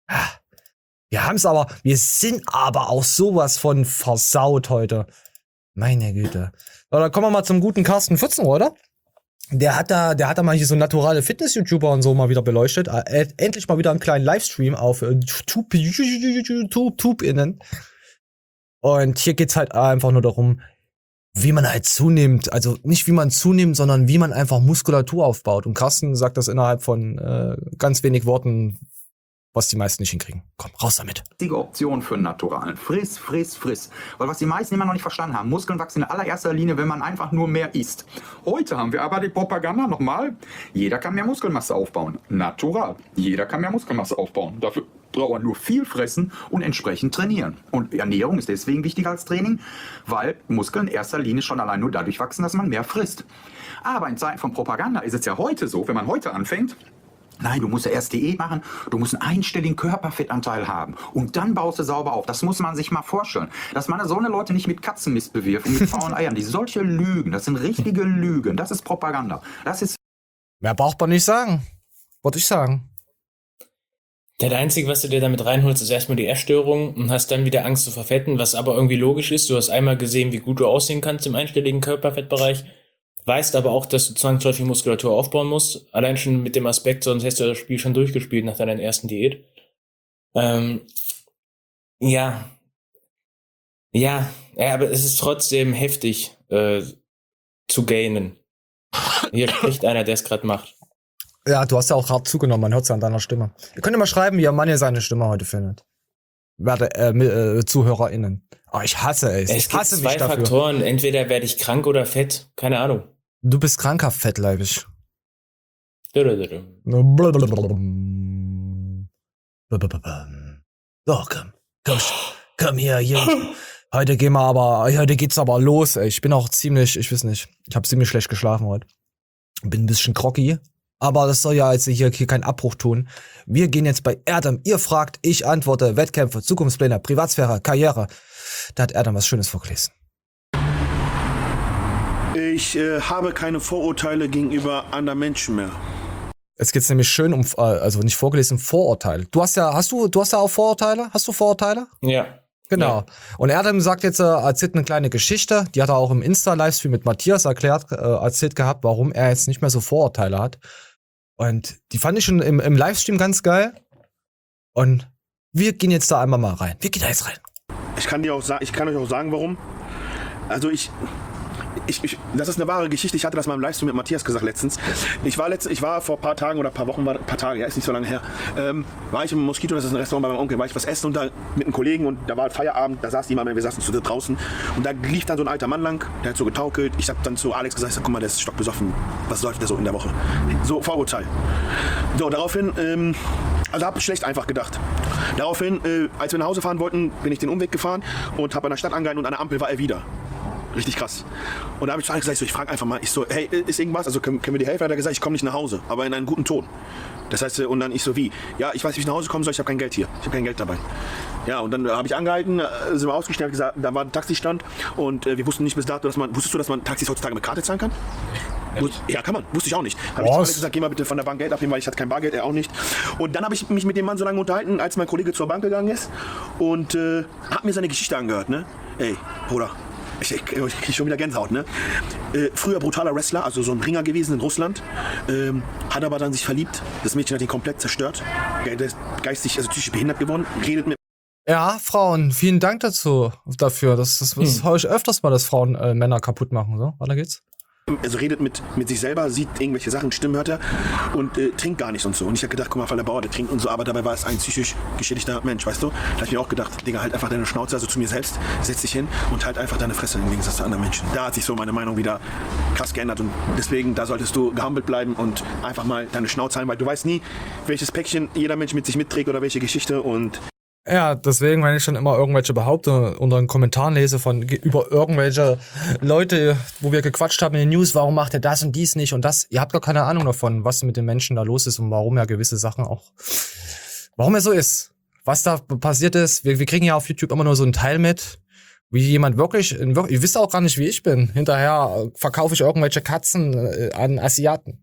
Wir sind aber auch sowas von versaut heute. Meine Güte. So, dann kommen wir mal zum guten Carsten Pfützen, oder? Der hat da mal hier so naturale Fitness-YouTuber und so mal wieder beleuchtet. Endlich mal wieder einen kleinen Livestream auf YouTube-Innen. Und hier geht's halt einfach nur darum, wie man halt zunimmt. Also nicht wie man zunimmt, sondern wie man einfach Muskulatur aufbaut. Und Carsten sagt das innerhalb von ganz wenig Worten, was die meisten nicht hinkriegen. Komm, raus damit. Die Option für einen Naturalen. Friss. Weil was die meisten immer noch nicht verstanden haben, Muskeln wachsen in allererster Linie, wenn man einfach nur mehr isst. Heute haben wir aber die Propaganda nochmal. Jeder kann mehr Muskelmasse aufbauen. Natural. Jeder kann mehr Muskelmasse aufbauen. Dafür braucht man nur viel fressen und entsprechend trainieren. Und Ernährung ist deswegen wichtiger als Training, weil Muskeln in erster Linie schon allein nur dadurch wachsen, dass man mehr frisst. Aber in Zeiten von Propaganda ist es ja heute so, wenn man heute anfängt, Nein, du musst ja erst Diät machen, du musst einen einstelligen Körperfettanteil haben und dann baust du sauber auf. Das muss man sich mal vorstellen. Dass man so eine Leute nicht mit Katzenmist bewirft und mit faulen Eiern. Die solche Lügen, das sind richtige Lügen. Das ist Propaganda. Das ist... Mehr braucht man nicht sagen. Wollte ich sagen. Das Einzige, was du dir damit reinholst, ist erstmal die Essstörung und hast dann wieder Angst zu verfetten, was aber irgendwie logisch ist. Du hast einmal gesehen, wie gut du aussehen kannst im einstelligen Körperfettbereich. Weißt aber auch, dass du zwangsläufig Muskulatur aufbauen musst. Allein schon mit dem Aspekt, sonst hättest du das Spiel schon durchgespielt nach deiner ersten Diät. Ja, aber es ist trotzdem heftig zu gainen. Hier spricht einer, der es gerade macht. Ja, du hast ja auch hart zugenommen, man hört es ja an deiner Stimme. Ihr könnt ja mal schreiben, wie ihr Mann seine Stimme heute findet. Werte ZuhörerInnen. Oh, ich hasse es. Es gibt zwei Faktoren. Entweder werde ich krank oder fett. Keine Ahnung. Du bist kranker, fettleibig. So, komm hier. Heute geht's aber los, ey. Ich bin auch ziemlich, ich weiß nicht, ich habe ziemlich schlecht geschlafen heute. Bin ein bisschen groggy. Aber das soll ja jetzt hier keinen Abbruch tun. Wir gehen jetzt bei Erdem. Ihr fragt, ich antworte. Wettkämpfe, Zukunftspläne, Privatsphäre, Karriere. Da hat Erdem was Schönes vorgelesen. Ich habe keine Vorurteile gegenüber anderen Menschen mehr. Jetzt geht's nämlich schön um, also nicht vorgelesen, Vorurteile. Du hast ja auch Vorurteile? Hast du Vorurteile? Ja. Genau. Ja. Und Erdem sagt jetzt, erzählt eine kleine Geschichte, die hat er auch im Insta-Livestream mit Matthias erzählt gehabt, warum er jetzt nicht mehr so Vorurteile hat. Und die fand ich schon im Livestream ganz geil. Und wir gehen jetzt da einmal mal rein. Wir gehen da jetzt rein. Ich kann euch auch sagen, warum. Also das ist eine wahre Geschichte. Ich hatte das mal im Livestream mit Matthias gesagt letztens. Ich war vor ein paar Tagen oder ein paar Wochen, ist nicht so lange her, war ich im Moskito, das ist ein Restaurant bei meinem Onkel, war ich was essen und da mit einem Kollegen und da war Feierabend, da saß jemand, wir saßen zu draußen und da lief dann so ein alter Mann lang, der hat so getaukelt. Ich habe dann zu Alex gesagt, guck mal, der ist stockbesoffen. Was läuft der so in der Woche? So, Vorurteil. So, daraufhin, also habe ich schlecht einfach gedacht. Daraufhin, als wir nach Hause fahren wollten, bin ich den Umweg gefahren und habe an der Stadt angehalten und an der Ampel war er wieder. Richtig krass. Und da habe ich zu Alex gesagt, ich frage einfach mal, ich so, hey, ist irgendwas? Also können wir dir helfen? Hat er gesagt, ich komme nicht nach Hause, aber in einem guten Ton. Das heißt, und dann ich so, wie? Ja, ich weiß nicht, wie ich nach Hause kommen soll, ich habe kein Geld hier. Ich habe kein Geld dabei. Ja, und dann habe ich angehalten, sind wir ausgestellt, gesagt, da war ein Taxistand und wir wussten nicht bis dato, wusstest du, dass man Taxis heutzutage mit Karte zahlen kann? Ja, kann man. Wusste ich auch nicht. Habe ich zu Alex gesagt, geh mal bitte von der Bank Geld abnehmen, weil ich hatte kein Bargeld, er auch nicht. Und dann habe ich mich mit dem Mann so lange unterhalten, als mein Kollege zur Bank gegangen ist und habe mir seine Geschichte angehört, ne? Ey, Bruder. Ich krieg schon wieder Gänsehaut, ne? Früher brutaler Wrestler, also so ein Ringer gewesen in Russland, hat aber dann sich verliebt. Das Mädchen hat ihn komplett zerstört. Der ist geistig, also psychisch behindert geworden, redet mit. Ja, Frauen, vielen Dank dafür. Das höre ich öfters mal, dass Frauen Männer kaputt machen. So, weiter geht's. Also redet mit sich selber, sieht irgendwelche Sachen, Stimmen hört er und trinkt gar nicht und so. Und ich habe gedacht, guck mal, voll der Bauer, der trinkt und so, aber dabei war es ein psychisch geschädigter Mensch, weißt du? Da habe ich mir auch gedacht, Digga, halt einfach deine Schnauze, also zu mir selbst, setz dich hin und halt einfach deine Fresse im Gegensatz zu anderen Menschen. Da hat sich so meine Meinung wieder krass geändert und deswegen, da solltest du gehumbelt bleiben und einfach mal deine Schnauze halten, weil du weißt nie, welches Päckchen jeder Mensch mit sich mitträgt oder welche Geschichte und ja, deswegen, wenn ich schon immer irgendwelche Behauptungen unter den Kommentaren lese über irgendwelche Leute, wo wir gequatscht haben in den News, warum macht er das und dies nicht und das? Ihr habt gar keine Ahnung davon, was mit den Menschen da los ist und warum er gewisse Sachen warum er so ist. Was da passiert ist. Wir kriegen ja auf YouTube immer nur so einen Teil mit, wie jemand wirklich, ihr wisst auch gar nicht, wie ich bin. Hinterher verkaufe ich irgendwelche Katzen an Asiaten.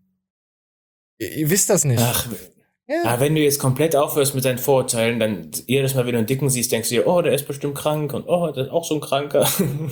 Ihr wisst das nicht. Ach, ja. Aber wenn du jetzt komplett aufhörst mit deinen Vorurteilen, dann jedes Mal, wenn du einen Dicken siehst, denkst du dir, oh, der ist bestimmt krank und oh, der ist auch so ein Kranker.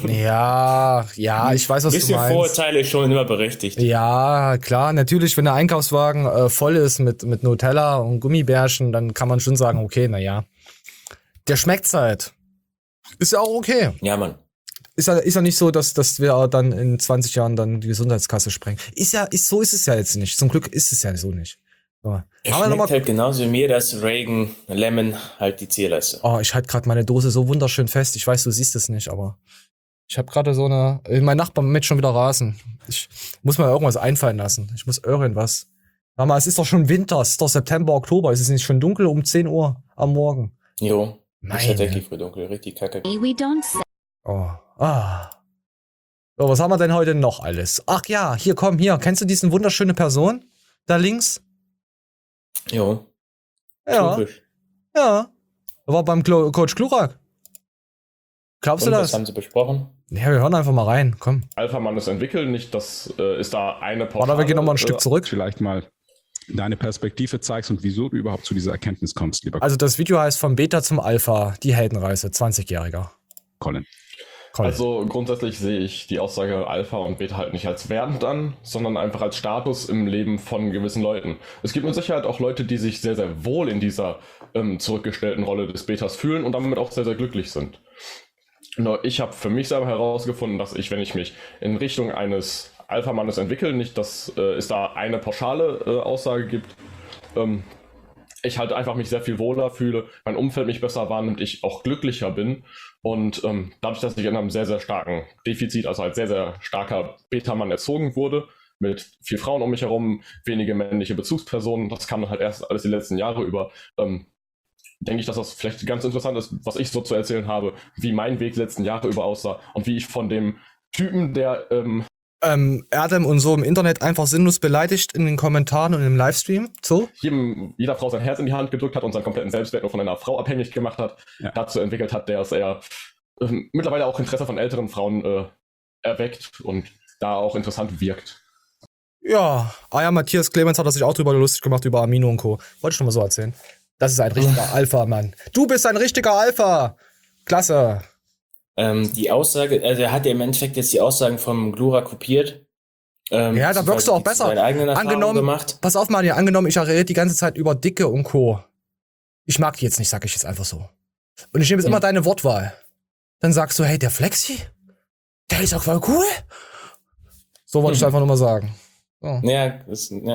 Ja, ich weiß, was du meinst. Ein bisschen Vorurteile ist schon immer berechtigt. Ja, klar, natürlich, wenn der Einkaufswagen voll ist mit Nutella und Gummibärchen, dann kann man schon sagen, okay, naja, der schmeckt's halt. Ist ja auch okay. Ja, Mann. Ist ja nicht so, dass wir dann in 20 Jahren dann die Gesundheitskasse sprengen. So ist es ja jetzt nicht. Zum Glück ist es ja so nicht. So. Es schmeckt halt genauso wie mir, dass Reagan Lemon halt die Zierleiste. Oh, ich halte gerade meine Dose so wunderschön fest. Ich weiß, du siehst es nicht, aber ich habe gerade so eine... Mein Nachbar mit schon wieder Rasen. Ich muss mir irgendwas einfallen lassen. Ich muss irgendwas... Sag mal, es ist doch schon Winter. Es ist doch September, Oktober. Es ist nicht schon dunkel um 10 Uhr am Morgen. Jo, ist tatsächlich früh dunkel. Richtig kacke. Oh, So, was haben wir denn heute noch alles? Ach ja, hier, komm, hier. Kennst du diesen wunderschöne Person? Da links? Jo. Ja. Typisch. Ja. War beim Coach Klurak. Glaubst du das? Was haben sie besprochen? Ja, wir hören einfach mal rein. Komm. Alpha-Mann ist entwickeln, nicht, das ist da eine Pauschale. Warte, wir gehen nochmal ein Stück zurück. Vielleicht mal deine Perspektive zeigst und wieso du überhaupt zu dieser Erkenntnis kommst, lieber Also das Video heißt vom Beta zum Alpha, die Heldenreise, 20-Jähriger. Colin. Also grundsätzlich sehe ich die Aussage Alpha und Beta halt nicht als wertend an, sondern einfach als Status im Leben von gewissen Leuten. Es gibt mit Sicherheit auch Leute, die sich sehr, sehr wohl in dieser zurückgestellten Rolle des Betas fühlen und damit auch sehr, sehr glücklich sind. Nur ich habe für mich selber herausgefunden, dass ich, wenn ich mich in Richtung eines Alpha-Mannes entwickle, nicht, dass es da eine pauschale Aussage gibt. Ich halt einfach mich sehr viel wohler fühle, mein Umfeld mich besser wahrnimmt, ich auch glücklicher bin. Und dadurch, dass ich in einem sehr, sehr starken Defizit, also als sehr, sehr starker Beta-Mann erzogen wurde, mit viel Frauen um mich herum, wenige männliche Bezugspersonen, das kam dann halt erst alles die letzten Jahre über, denke ich, dass das vielleicht ganz interessant ist, was ich so zu erzählen habe, wie mein Weg die letzten Jahre über aussah und wie ich von dem Typen, der Erdem und so im Internet einfach sinnlos beleidigt in den Kommentaren und im Livestream, so? Jeder Frau sein Herz in die Hand gedrückt hat und seinen kompletten Selbstwert nur von einer Frau abhängig gemacht hat, dazu entwickelt hat, dass er mittlerweile auch Interesse von älteren Frauen erweckt und da auch interessant wirkt. Ja, Matthias Clemens hat sich auch drüber lustig gemacht, über Amino und Co. Wollte ich schon mal so erzählen. Das ist ein richtiger Alpha, Mann. Du bist ein richtiger Alpha! Klasse! Die Aussage, also er hat ja im Endeffekt jetzt die Aussagen vom Glura kopiert. Ja, da wirkst du auch besser. Gemacht. Pass auf, Mario, angenommen, ich rede die ganze Zeit über Dicke und Co. Ich mag die jetzt nicht, sag ich jetzt einfach so. Und ich nehme jetzt immer deine Wortwahl. Dann sagst du, hey, der Flexi, der ist auch voll cool. So wollte ich einfach nur mal sagen. So. Ja,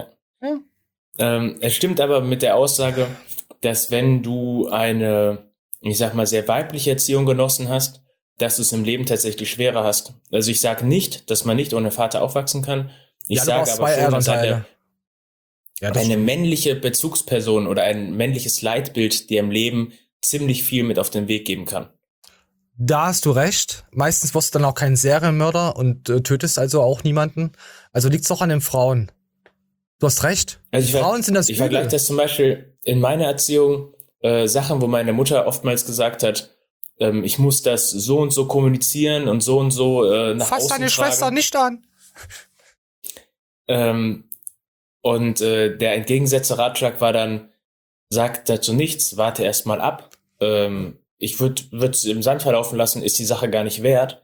es stimmt aber mit der Aussage, dass wenn du eine, ich sag mal, sehr weibliche Erziehung genossen hast, dass du es im Leben tatsächlich schwerer hast. Also ich sage nicht, dass man nicht ohne Vater aufwachsen kann. Ich sage aber schon, dass eine männliche Bezugsperson oder ein männliches Leitbild dir im Leben ziemlich viel mit auf den Weg geben kann. Da hast du recht. Meistens wirst du dann auch kein Serienmörder und tötest also auch niemanden. Also liegt's doch an den Frauen. Du hast recht. Also Frauen sind das Ich vergleiche das zum Beispiel in meiner Erziehung, Sachen, wo meine Mutter oftmals gesagt hat, ich muss das so und so kommunizieren und so nach außen Fass deine tragen. Schwester nicht an. Und der entgegengesetzte Ratschlag war dann, sag dazu nichts, warte erst mal ab. Ich würde es im Sand verlaufen lassen, ist die Sache gar nicht wert.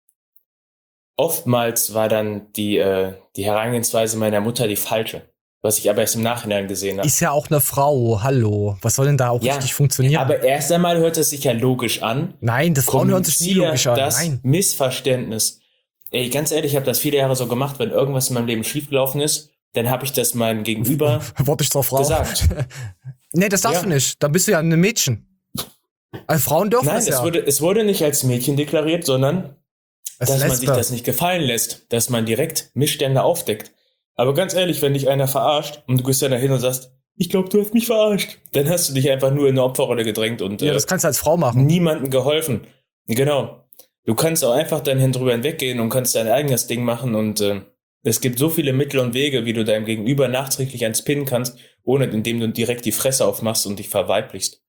Oftmals war dann die Herangehensweise meiner Mutter die falsche, was ich aber erst im Nachhinein gesehen habe. Ist ja auch eine Frau, hallo. Was soll denn da auch richtig funktionieren? Aber erst einmal hört es sich ja logisch an. Nein, das Frauen hören sich nie logisch an. Das Nein. Missverständnis. Ey, ganz ehrlich, ich habe das viele Jahre so gemacht, wenn irgendwas in meinem Leben schiefgelaufen ist, dann habe ich das meinem Gegenüber Wurde ich zur Frau gesagt. Nee, das darfst du nicht. Dann bist du ja ein Mädchen. Also Frauen dürfen das ja. Nein, es wurde nicht als Mädchen deklariert, sondern dass man sich das nicht gefallen lässt, dass man direkt Missstände aufdeckt. Aber ganz ehrlich, wenn dich einer verarscht und du gehst dann dahin und sagst, ich glaube, du hast mich verarscht, dann hast du dich einfach nur in eine Opferrolle gedrängt und das kannst du als Frau machen. Niemandem geholfen. Genau. Du kannst auch einfach dann drüber hinweggehen und kannst dein eigenes Ding machen und es gibt so viele Mittel und Wege, wie du deinem Gegenüber nachträglich eins pinnen kannst, ohne indem du direkt die Fresse aufmachst und dich verweiblichst.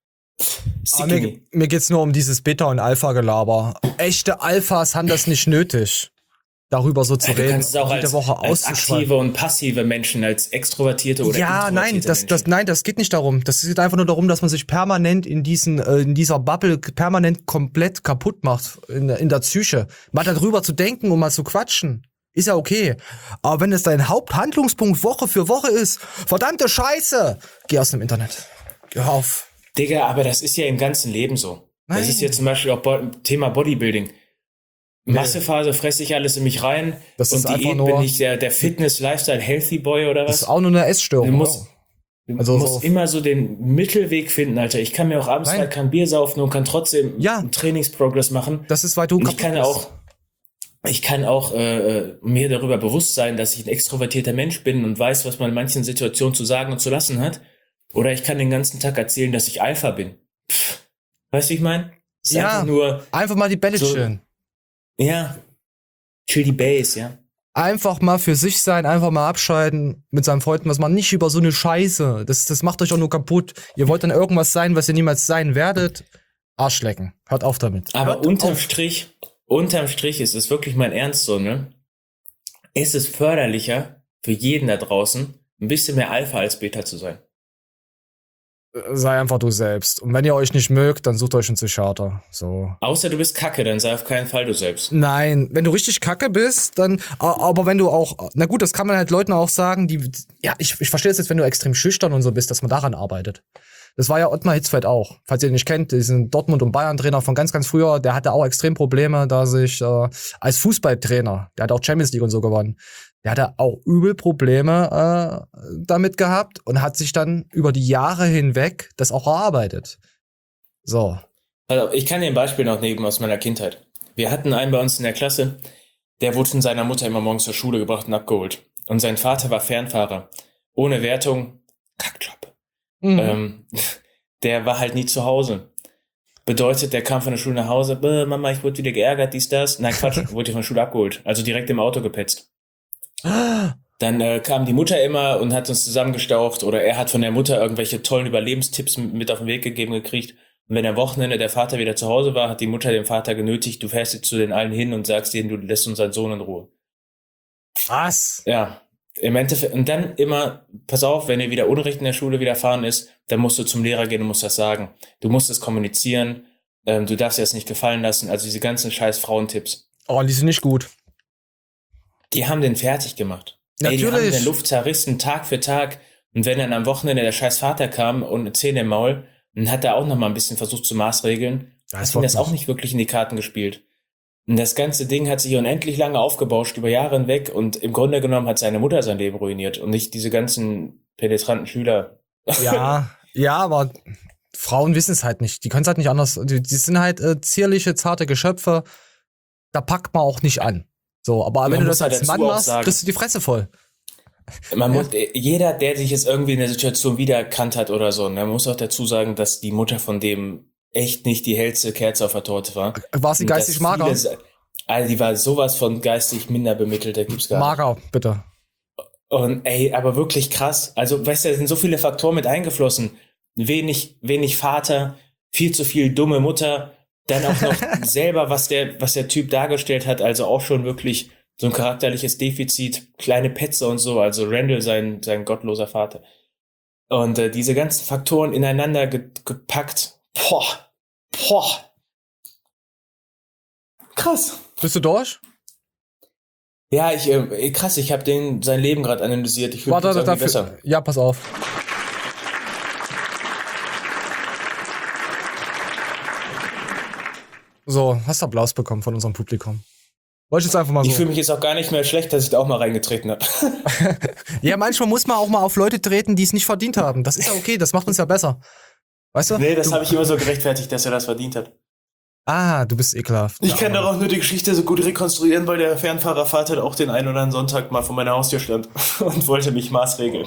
Mir geht's nur um dieses Beta- und Alpha-Gelaber. Echte Alphas haben das nicht nötig, darüber so zu reden. Du kannst es auch jede Woche als aktive und passive Menschen, als extrovertierte oder introvertierte Menschen. Das geht nicht darum. Das geht einfach nur darum, dass man sich permanent in dieser Bubble permanent komplett kaputt macht in der Psyche. Mal darüber zu denken und mal zu quatschen, ist ja okay. Aber wenn es dein Haupthandlungspunkt Woche für Woche ist, verdammte Scheiße, geh aus dem Internet. Hör auf. Digga, aber das ist ja im ganzen Leben so. Nein. Das ist jetzt zum Beispiel auch Thema Bodybuilding. Massephase fresse ich alles in mich rein. Das ist und Diät bin ich der Fitness-Lifestyle-Healthy Boy oder was? Das ist auch nur eine Essstörung. Du musst immer so den Mittelweg finden, Alter. Ich kann mir auch abends kein Bier saufen und kann trotzdem einen Trainingsprogress machen. Das ist, weil du Ich kann auch mir darüber bewusst sein, dass ich ein extrovertierter Mensch bin und weiß, was man in manchen Situationen zu sagen und zu lassen hat. Oder ich kann den ganzen Tag erzählen, dass ich Alpha bin. Weißt du, wie ich meine? Ja, einfach mal die Bälle chillen. Ja, chill die Base, ja. Einfach mal für sich sein, einfach mal abschalten mit seinen Freunden, was man nicht über so eine Scheiße. Das macht euch auch nur kaputt. Ihr wollt dann irgendwas sein, was ihr niemals sein werdet. Arschlecken. Hört auf damit. Aber unterm Strich ist es wirklich mein Ernst so, ne? Es ist förderlicher für jeden da draußen, ein bisschen mehr Alpha als Beta zu sein. Sei einfach du selbst. Und wenn ihr euch nicht mögt, dann sucht euch einen Psychiater. So. Außer du bist Kacke, dann sei auf keinen Fall du selbst. Nein, wenn du richtig Kacke bist, dann, aber wenn du auch, na gut, das kann man halt Leuten auch sagen, die, ja, ich verstehe es jetzt, wenn du extrem schüchtern und so bist, dass man daran arbeitet. Das war ja Ottmar Hitzfeld auch. Falls ihr ihn nicht kennt, diesen Dortmund- und Bayern-Trainer von ganz, ganz früher, der hatte auch extrem Probleme, da sich als Fußballtrainer, der hat auch Champions League und so gewonnen, der hatte auch übel Probleme damit gehabt und hat sich dann über die Jahre hinweg das auch erarbeitet. So. Also ich kann dir ein Beispiel noch nehmen aus meiner Kindheit. Wir hatten einen bei uns in der Klasse, der wurde von seiner Mutter immer morgens zur Schule gebracht und abgeholt. Und sein Vater war Fernfahrer. Ohne Wertung, Kackjob. Der war halt nie zu Hause. Bedeutet, der kam von der Schule nach Hause, Mama, ich wurde wieder geärgert, dies, das. Nein, Quatsch, wurde von der Schule abgeholt. Also direkt im Auto gepetzt. Dann kam die Mutter immer und hat uns zusammengestaucht oder er hat von der Mutter irgendwelche tollen Überlebenstipps mit auf den Weg gegeben gekriegt. Und wenn am Wochenende der Vater wieder zu Hause war, hat die Mutter den Vater genötigt, du fährst jetzt zu den allen hin und sagst denen, du lässt unseren Sohn in Ruhe. Was? Ja. Im Endeffekt, und dann immer, pass auf, wenn dir wieder Unrecht in der Schule widerfahren ist, dann musst du zum Lehrer gehen und musst das sagen. Du musst es kommunizieren, du darfst dir das nicht gefallen lassen, also diese ganzen scheiß Frauentipps. Oh, die sind nicht gut. Die haben den fertig gemacht. Natürlich. Die haben den Luft zerrissen, Tag für Tag. Und wenn dann am Wochenende der scheiß Vater kam und eine Zähne im Maul, dann hat er auch noch mal ein bisschen versucht zu maßregeln. Hat ihm das auch nicht wirklich in die Karten gespielt. Und das ganze Ding hat sich unendlich lange aufgebauscht, über Jahre hinweg. Und im Grunde genommen hat seine Mutter sein Leben ruiniert und nicht diese ganzen penetranten Schüler. Ja, aber Frauen wissen es halt nicht. Die können es halt nicht anders. Die sind halt zierliche, zarte Geschöpfe. Da packt man auch nicht an. So, aber wenn du das als Mann machst, kriegst du die Fresse voll. Man muss, jeder, der sich jetzt irgendwie in der Situation wiedererkannt hat oder so, man muss auch dazu sagen, dass die Mutter von dem echt nicht die hellste Kerze auf der Torte war. War sie geistig mager? Also die war sowas von geistig minder bemittelt, da gibt's gar nicht. Mager, bitte. Und aber wirklich krass. Also, weißt du, da sind so viele Faktoren mit eingeflossen. Wenig Vater, viel zu viel dumme Mutter, dann auch noch selber, was der Typ dargestellt hat, also auch schon wirklich so ein charakterliches Defizit, kleine Petze und so, also Randall, sein gottloser Vater. Und diese ganzen Faktoren ineinander gepackt. Boah. Krass. Bist du durch? Ja, krass, ich habe sein Leben gerade analysiert. Ich fühle mich irgendwie besser. Ja, pass auf. So, hast du Applaus bekommen von unserem Publikum. Wollte ich jetzt einfach mal so. Ich fühle mich jetzt auch gar nicht mehr schlecht, dass ich da auch mal reingetreten habe. Ja, manchmal muss man auch mal auf Leute treten, die es nicht verdient haben. Das ist ja okay, das macht uns ja besser. Weißt du? Nee, das habe ich immer so gerechtfertigt, dass er das verdient hat. Ah, du bist ekelhaft. Ich kann doch auch nur die Geschichte so gut rekonstruieren, weil der Fernfahrervater auch den einen oder anderen Sonntag mal vor meiner Haustür stand und wollte mich maßregeln.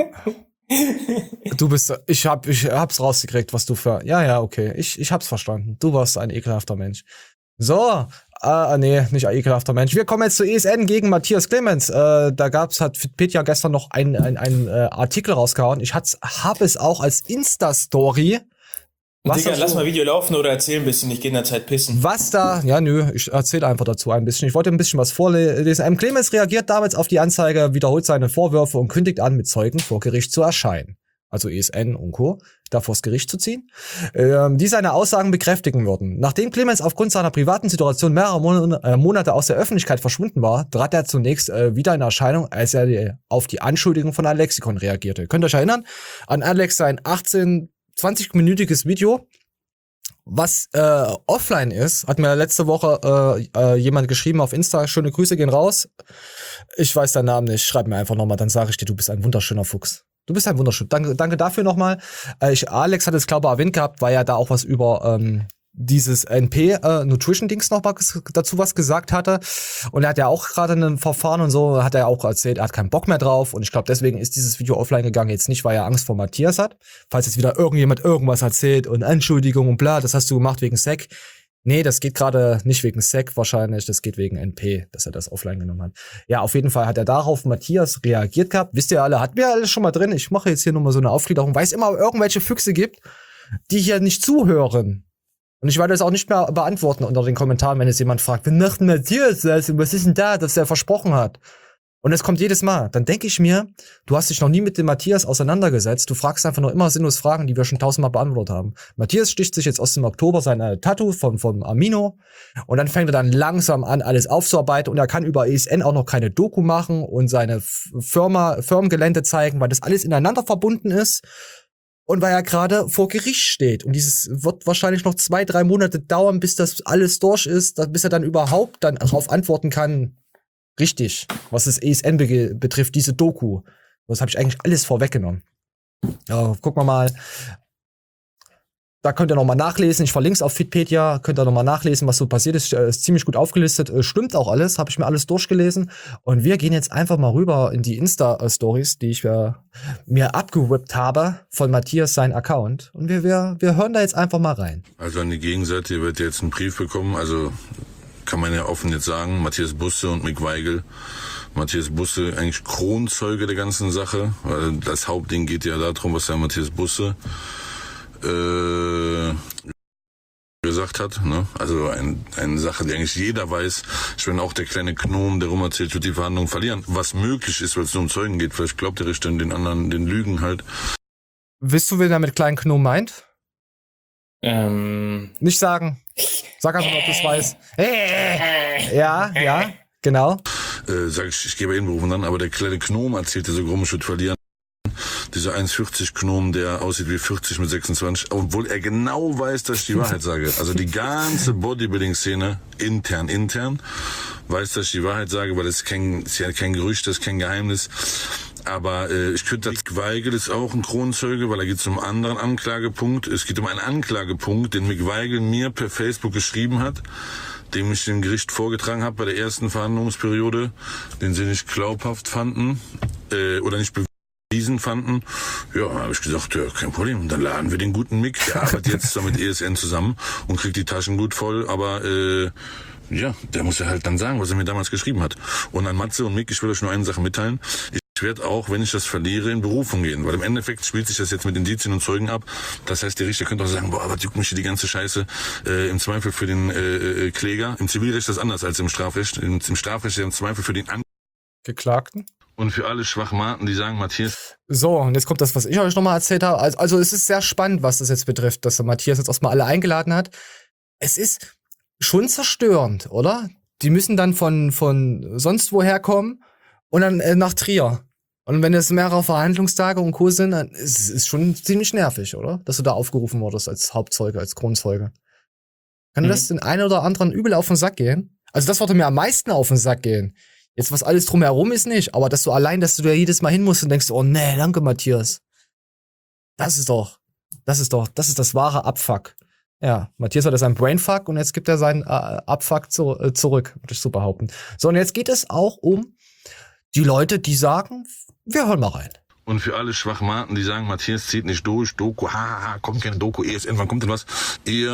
Ich hab's rausgekriegt, was du für. Ja, okay. Ich hab's verstanden. Du warst ein ekelhafter Mensch. So, nee, nicht ein ekelhafter Mensch. Wir kommen jetzt zu ESN gegen Matthias Clemens. Hat Petja gestern noch einen Artikel rausgehauen. Ich hab es auch als Insta-Story. Digga, lass mal Video laufen oder erzähl ein bisschen, ich geh in der Zeit pissen. Ich erzähle einfach dazu ein bisschen. Ich wollte ein bisschen was vorlesen. Clemens reagiert damals auf die Anzeige, wiederholt seine Vorwürfe und kündigt an, mit Zeugen vor Gericht zu erscheinen. Also ESN und Co. da vors Gericht zu ziehen, die seine Aussagen bekräftigen würden. Nachdem Clemens aufgrund seiner privaten Situation mehrere Monate aus der Öffentlichkeit verschwunden war, trat er zunächst wieder in Erscheinung, als er auf die Anschuldigung von Alexikon reagierte. Könnt ihr euch erinnern? An Alex sein 20-minütiges Video, was offline ist, hat mir letzte Woche jemand geschrieben auf Insta, schöne Grüße gehen raus. Ich weiß deinen Namen nicht, schreib mir einfach nochmal, dann sage ich dir, du bist ein wunderschöner Fuchs. Du bist ein wunderschön. Danke dafür nochmal. Alex hat es, glaube ich, erwähnt gehabt, weil er da auch was über dieses NP-Nutrition-Dings noch dazu was gesagt hatte. Und er hat ja auch gerade ein Verfahren und so, hat er auch erzählt, er hat keinen Bock mehr drauf. Und ich glaube, deswegen ist dieses Video offline gegangen. Jetzt nicht, weil er Angst vor Matthias hat. Falls jetzt wieder irgendjemand irgendwas erzählt und Entschuldigung und bla, das hast du gemacht wegen Sek. Nee, das geht gerade nicht wegen SEC wahrscheinlich, das geht wegen NP, dass er das offline genommen hat. Ja, auf jeden Fall hat er darauf Matthias reagiert gehabt. Wisst ihr alle, hatten wir alles schon mal drin. Ich mache jetzt hier nochmal so eine Aufgliederung, weil es immer irgendwelche Füchse gibt, die hier nicht zuhören. Und ich werde das auch nicht mehr beantworten unter den Kommentaren, wenn es jemand fragt, wer macht Matthias das? Was ist denn da, dass er versprochen hat? Und es kommt jedes Mal. Dann denke ich mir, du hast dich noch nie mit dem Matthias auseinandergesetzt. Du fragst einfach nur immer sinnlos Fragen, die wir schon 1000-mal beantwortet haben. Matthias sticht sich jetzt aus dem Oktober sein Tattoo vom Amino. Und dann fängt er dann langsam an, alles aufzuarbeiten. Und er kann über ESN auch noch keine Doku machen und seine Firmengelände zeigen, weil das alles ineinander verbunden ist. Und weil er gerade vor Gericht steht. Und dieses wird wahrscheinlich noch 2-3 Monate dauern, bis das alles durch ist, bis er dann überhaupt dann darauf antworten kann. Richtig, was das ESN betrifft, diese Doku. Das habe ich eigentlich alles vorweggenommen. Ja, gucken wir mal. Da könnt ihr noch mal nachlesen. Ich verlinke es auf Fitpedia. Könnt ihr noch mal nachlesen, was so passiert ist. Ist ziemlich gut aufgelistet. Stimmt auch alles. Habe ich mir alles durchgelesen. Und wir gehen jetzt einfach mal rüber in die Insta-Stories, die ich mir abgewippt habe von Matthias, sein Account. Und wir hören da jetzt einfach mal rein. Also an die Gegenseite, ihr werdet jetzt einen Brief bekommen. Also kann man ja offen jetzt sagen, Matthias Busse und Mick Weigel. Matthias Busse eigentlich Kronzeuge der ganzen Sache, weil das Hauptding geht ja darum, was der Matthias Busse gesagt hat, ne? Also eine Sache, die eigentlich jeder weiß. Ich bin auch der kleine Gnom, der rumerzählt, wird die Verhandlungen verlieren. Was möglich ist, weil es nur um Zeugen geht. Vielleicht glaubt der Richter den anderen, den Lügen halt. Wisst du, wer da mit kleinen Gnom meint? Nicht sagen. Sag einfach nur, ob du es weißt. Ja, genau. Sag ich gebe Inberufung dann, aber der kleine Gnom erzählt, der so komisch wird verlieren. Dieser 1,40 Gnom, der aussieht wie 40 mit 26, obwohl er genau weiß, dass ich die Wahrheit sage. Also die ganze Bodybuilding-Szene, intern, weiß, dass ich die Wahrheit sage, weil es ist ja kein Gerücht, das ist kein Geheimnis. Aber ich könnte, Mick Weigel ist auch ein Kronzeuge, weil da geht es um einen anderen Anklagepunkt. Es geht um einen Anklagepunkt, den Mick Weigel mir per Facebook geschrieben hat, dem ich dem Gericht vorgetragen habe bei der ersten Verhandlungsperiode, den sie nicht glaubhaft fanden oder nicht bewiesen fanden. Ja, habe ich gesagt, ja, kein Problem. Dann laden wir den guten Mick. Der arbeitet jetzt mit ESN zusammen und kriegt die Taschen gut voll, aber ja, der muss ja halt dann sagen, was er mir damals geschrieben hat. Und an Matze und Mick, ich will euch nur eine Sache mitteilen. Ich werde auch, wenn ich das verliere, in Berufung gehen. Weil im Endeffekt spielt sich das jetzt mit Indizien und Zeugen ab. Das heißt, der Richter könnte auch sagen, boah, was juckt mich hier die ganze Scheiße. Im Zweifel für den Kläger. Im Zivilrecht ist das anders als im Strafrecht. Im Strafrecht ist im Zweifel für den Geklagten. Und für alle Schwachmaten, die sagen, Matthias. So, und jetzt kommt das, was ich euch nochmal erzählt habe. Also es ist sehr spannend, was das jetzt betrifft, dass der Matthias jetzt erstmal alle eingeladen hat. Es ist schon zerstörend, oder? Die müssen dann von sonst woher kommen und dann nach Trier. Und wenn es mehrere Verhandlungstage und Co. sind, dann ist es schon ziemlich nervig, oder? Dass du da aufgerufen wurdest als Hauptzeuge, als Kronzeuge. Kann das den einen oder anderen übel auf den Sack gehen? Also das würde mir am meisten auf den Sack gehen. Jetzt, was alles drumherum ist, nicht. Aber dass du da jedes Mal hin musst und denkst, oh nee, danke, Matthias. Das ist das wahre Abfuck. Ja, Matthias hat seinen Brainfuck und jetzt gibt er seinen Abfuck zurück, würde ich so behaupten. So, und jetzt geht es auch um die Leute, die sagen, wir hören mal rein. Und für alle Schwachmaten, die sagen, Matthias zieht nicht durch, Doku, kommt keine Doku, ESN, wann kommt denn was? Ich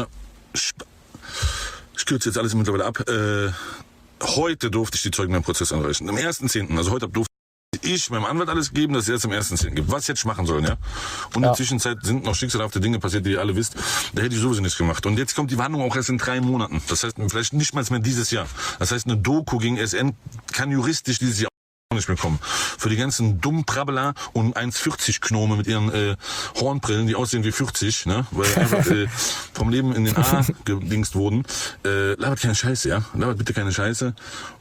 kürze jetzt alles mittlerweile ab. Heute durfte ich die Zeugen beim Prozess anreichen. Am 1.10., also heute durfte ich meinem Anwalt alles geben, dass er jetzt am 1.10. gibt. Was jetzt machen sollen, ja? Und in der Zwischenzeit sind noch schicksalhafte Dinge passiert, die ihr alle wisst. Da hätte ich sowieso nichts gemacht. Und jetzt kommt die Verhandlung auch erst in 3 Monaten. Das heißt, vielleicht nicht mal mehr dieses Jahr. Das heißt, eine Doku gegen SN kann juristisch dieses Jahr nicht mehr kommen. Für die ganzen dummen Prabbler und 1,40 Gnome mit ihren Hornbrillen, die aussehen wie 40, ne? Weil einfach vom Leben in den A gedingst wurden. Labert keine Scheiße, ja? Labert bitte keine Scheiße.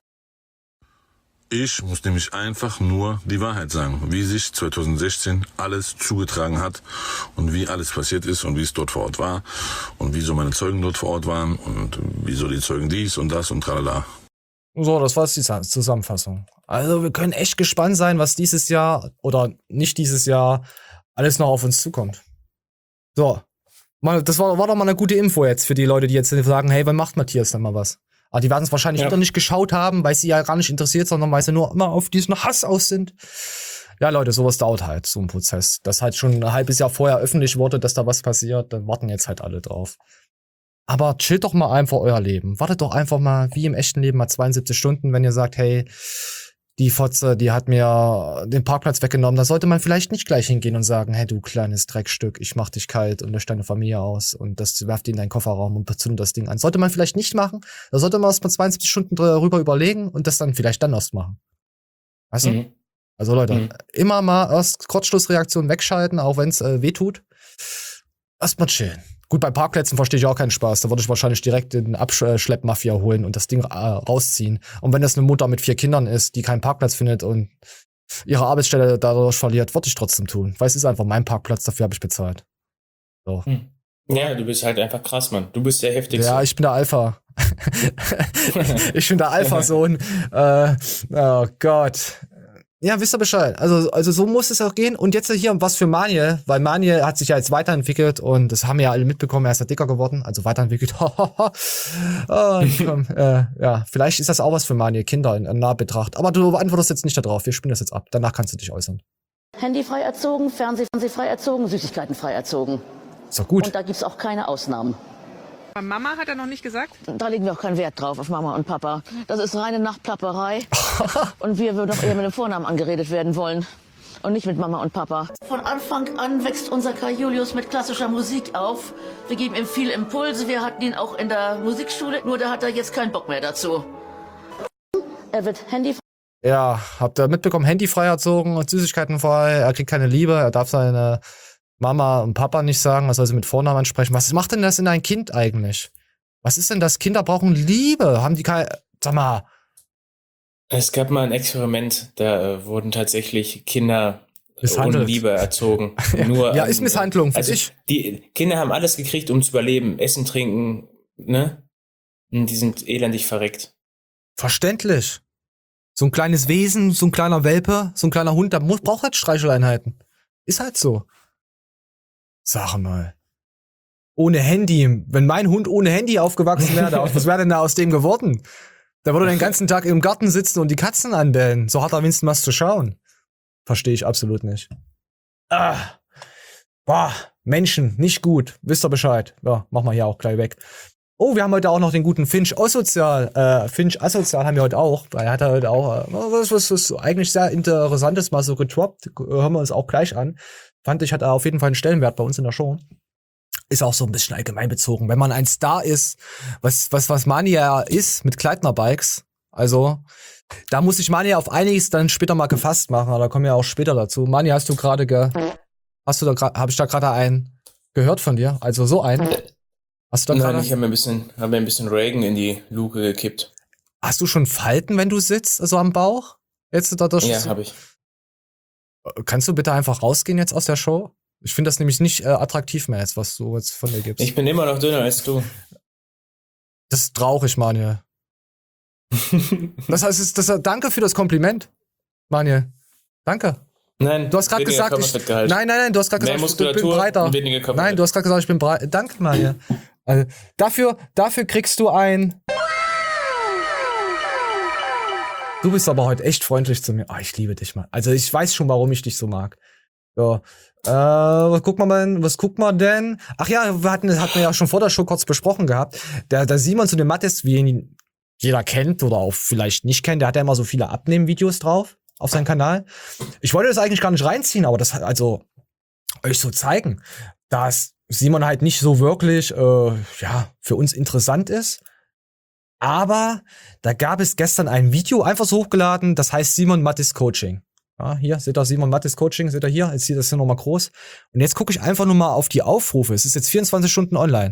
Ich muss nämlich einfach nur die Wahrheit sagen, wie sich 2016 alles zugetragen hat und wie alles passiert ist und wie es dort vor Ort war und wieso meine Zeugen dort vor Ort waren und wieso die Zeugen dies und das und tralala. So, das war jetzt die Zusammenfassung. Also wir können echt gespannt sein, was dieses Jahr oder nicht dieses Jahr alles noch auf uns zukommt. So, das war doch mal eine gute Info jetzt für die Leute, die jetzt sagen, hey, wann macht Matthias denn mal was? Aber die werden es wahrscheinlich wieder nicht geschaut haben, weil sie ja gar nicht interessiert, sondern weil sie nur immer auf diesen Hass aus sind. Ja, Leute, sowas dauert halt, so ein Prozess. Das halt schon ein halbes Jahr vorher öffentlich wurde, dass da was passiert, dann warten jetzt halt alle drauf. Aber chillt doch mal einfach euer Leben. Wartet doch einfach mal, wie im echten Leben, mal 72 Stunden, wenn ihr sagt, hey, die Fotze, die hat mir den Parkplatz weggenommen. Da sollte man vielleicht nicht gleich hingehen und sagen, hey, du kleines Dreckstück, ich mach dich kalt und lösche deine Familie aus und das werft die in deinen Kofferraum und zündet das Ding an. Sollte man vielleicht nicht machen. Da sollte man erst mal 72 Stunden drüber überlegen und das dann vielleicht dann erst machen. Weißt du? Also Leute, immer mal erst Kurzschlussreaktion wegschalten, auch wenn es weh tut. Erst mal chillen. Gut, bei Parkplätzen verstehe ich auch keinen Spaß. Da würde ich wahrscheinlich direkt den Abschleppmafia holen und das Ding rausziehen. Und wenn das eine Mutter mit 4 Kindern ist, die keinen Parkplatz findet und ihre Arbeitsstelle dadurch verliert, würde ich trotzdem tun. Weil es ist einfach mein Parkplatz, dafür habe ich bezahlt. So. Ja, du bist halt einfach krass, Mann. Du bist der Heftigste. Ja, ich bin der Alpha. Ich bin der Alpha-Sohn. Oh Gott. Ja, wisst ihr Bescheid. Also so muss es auch gehen. Und jetzt hier was für Maniel, weil Maniel hat sich ja jetzt weiterentwickelt und das haben ja alle mitbekommen, er ist ja dicker geworden, also weiterentwickelt. Ja, vielleicht ist das auch was für Maniel, Kinder in Nahbetracht. Aber du antwortest jetzt nicht darauf, wir spielen das jetzt ab. Danach kannst du dich äußern. Handy frei erzogen, Fernseh frei erzogen, Süßigkeiten frei erzogen. Ist doch gut. Und da gibt's auch keine Ausnahmen. Mama hat er noch nicht gesagt? Da legen wir auch keinen Wert drauf, auf Mama und Papa. Das ist reine Nachtplapperei. Und wir würden auch eher mit dem Vornamen angeredet werden wollen. Und nicht mit Mama und Papa. Von Anfang an wächst unser Kai Julius mit klassischer Musik auf. Wir geben ihm viel Impulse. Wir hatten ihn auch in der Musikschule. Nur da hat er jetzt keinen Bock mehr dazu. Er wird handyfrei. Ja, habt ihr mitbekommen, handyfrei erzogen und Süßigkeiten frei. Er kriegt keine Liebe, er darf seine Mama und Papa nicht sagen, er soll sie mit Vornamen ansprechen. Was macht denn das in ein Kind eigentlich? Was ist denn das? Kinder brauchen Liebe. Haben die keine, sag mal. Es gab mal ein Experiment, da wurden tatsächlich Kinder ohne Liebe erzogen. Nur, ja, ist Misshandlung, also die Kinder haben alles gekriegt, um zu überleben. Essen, trinken, ne? Und die sind elendig verreckt. Verständlich. So ein kleines Wesen, so ein kleiner Welpe, so ein kleiner Hund, der braucht halt Streicheleinheiten. Ist halt so. Sag mal. Ohne Handy. Wenn mein Hund ohne Handy aufgewachsen wäre, was wäre denn da aus dem geworden? Da würde er den ganzen Tag im Garten sitzen und die Katzen anbellen. So hat er wenigstens was zu schauen. Verstehe ich absolut nicht. Boah, Menschen, nicht gut. Wisst ihr Bescheid. Ja, machen wir hier auch gleich weg. Oh, wir haben heute auch noch den guten Finch Asozial. Finch Asozial haben wir heute auch. Er hat heute auch was eigentlich sehr Interessantes mal so getroppt. Hören wir uns auch gleich an. Fand ich, hat er auf jeden Fall einen Stellenwert bei uns in der Show. Ist auch so ein bisschen allgemein bezogen. Wenn man ein Star ist, was Mania ist mit Kleidner-Bikes, also da muss sich Mania auf einiges dann später mal gefasst machen, aber da kommen wir auch später dazu. Mania, habe ich da gerade einen gehört von dir? Also so einen? Hast du da gerade? Nein, ich habe mir ein bisschen Reagan in die Luke gekippt. Hast du schon Falten, wenn du sitzt, also am Bauch? Jetzt ja, habe ich. Kannst du bitte einfach rausgehen jetzt aus der Show? Ich finde das nämlich nicht attraktiv mehr, jetzt, was du jetzt von dir gibst. Ich bin immer noch dünner als du. Das ist traurig, Manuel. Das heißt, danke für das Kompliment, Manuel. Danke. Nein, du hast gerade gesagt, nein, du hast gerade gesagt, ich bin breiter. Nein, du hast gerade gesagt, ich bin breiter. Danke, Manuel. Also, dafür kriegst du ein. Du bist aber heute echt freundlich zu mir. Ich liebe dich mal. Also ich weiß schon, warum ich dich so mag. So. Was guckt man denn? Ach ja, hatten wir ja schon vor der Show kurz besprochen gehabt. Der Simon zu dem Mattes, wie ihn jeder kennt oder auch vielleicht nicht kennt, der hat ja immer so viele Abnehmen-Videos drauf auf seinem Kanal. Ich wollte das eigentlich gar nicht reinziehen, aber das also euch so zeigen, dass Simon halt nicht so wirklich für uns interessant ist. Aber da gab es gestern ein Video einfach so hochgeladen, das heißt Simon Mattis Coaching. Ja, hier, seht ihr Simon Mattis Coaching, seht ihr hier, jetzt sieht das hier nochmal groß. Und jetzt gucke ich einfach nur mal auf die Aufrufe. Es ist jetzt 24 Stunden online.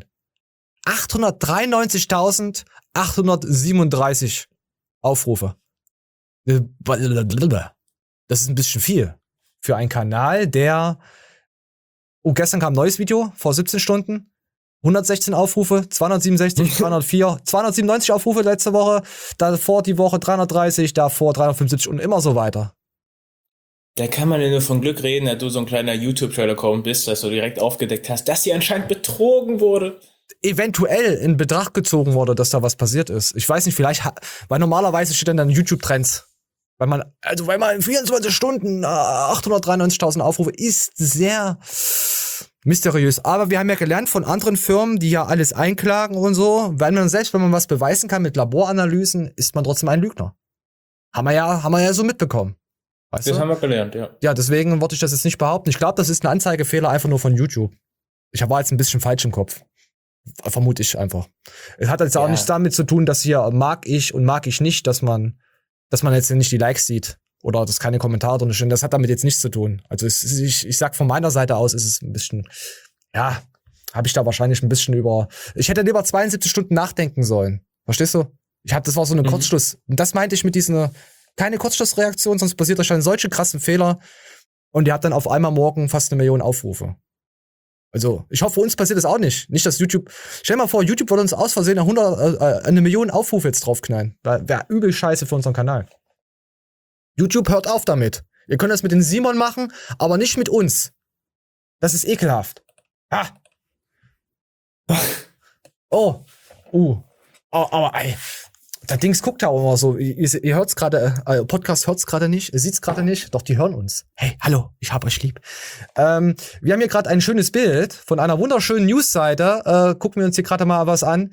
893.837 Aufrufe. Das ist ein bisschen viel. Für einen Kanal, der gestern kam ein neues Video, vor 17 Stunden. 116 Aufrufe, 267, 304, 297 Aufrufe letzte Woche, davor die Woche 330, davor 375 und immer so weiter. Da kann man ja nur von Glück reden, dass du so ein kleiner YouTube-Trailer bist, dass du direkt aufgedeckt hast, dass sie anscheinend betrogen wurde. Eventuell in Betracht gezogen wurde, dass da was passiert ist. Ich weiß nicht, vielleicht, weil normalerweise steht dann YouTube-Trends. Weil man in 24 Stunden 893.000 Aufrufe ist sehr, mysteriös. Aber wir haben ja gelernt von anderen Firmen, die ja alles einklagen und so, wenn man was beweisen kann mit Laboranalysen, ist man trotzdem ein Lügner. Haben wir ja so mitbekommen. Weißt das du? haben wir gelernt, ja. Ja, deswegen wollte ich das jetzt nicht behaupten. Ich glaube, das ist ein Anzeigefehler einfach nur von YouTube. Ich war jetzt ein bisschen falsch im Kopf. Vermute ich einfach. Es hat jetzt auch nichts damit zu tun, dass hier mag ich und mag ich nicht, dass man jetzt nicht die Likes sieht oder dass keine Kommentare drin stehen. Das hat damit jetzt nichts zu tun. Also ich sag von meiner Seite aus, ist es ein bisschen, ja, habe ich da wahrscheinlich ein bisschen ich hätte lieber 72 Stunden nachdenken sollen. Verstehst du? Das war so eine Kurzschluss. Und das meinte ich mit diesen, keine Kurzschlussreaktion, sonst passiert euch dann solche krassen Fehler und ihr habt dann auf einmal morgen fast 1 Million Aufrufe. Also, ich hoffe, uns passiert das auch nicht. Nicht, dass YouTube, stell dir mal vor, YouTube würde uns aus Versehen 1 Million Aufrufe jetzt draufknallen. Da wäre übel scheiße für unseren Kanal. YouTube, hört auf damit. Ihr könnt das mit den Simon machen, aber nicht mit uns. Das ist ekelhaft. Ah. Aber ey, das Dings guckt ja auch immer so. Ihr hört's gerade, Podcast hört's gerade nicht, sieht's gerade nicht, doch die hören uns. Hey, hallo, ich hab euch lieb. Wir haben hier gerade ein schönes Bild von einer wunderschönen Newsseite. Gucken wir uns hier gerade mal was an.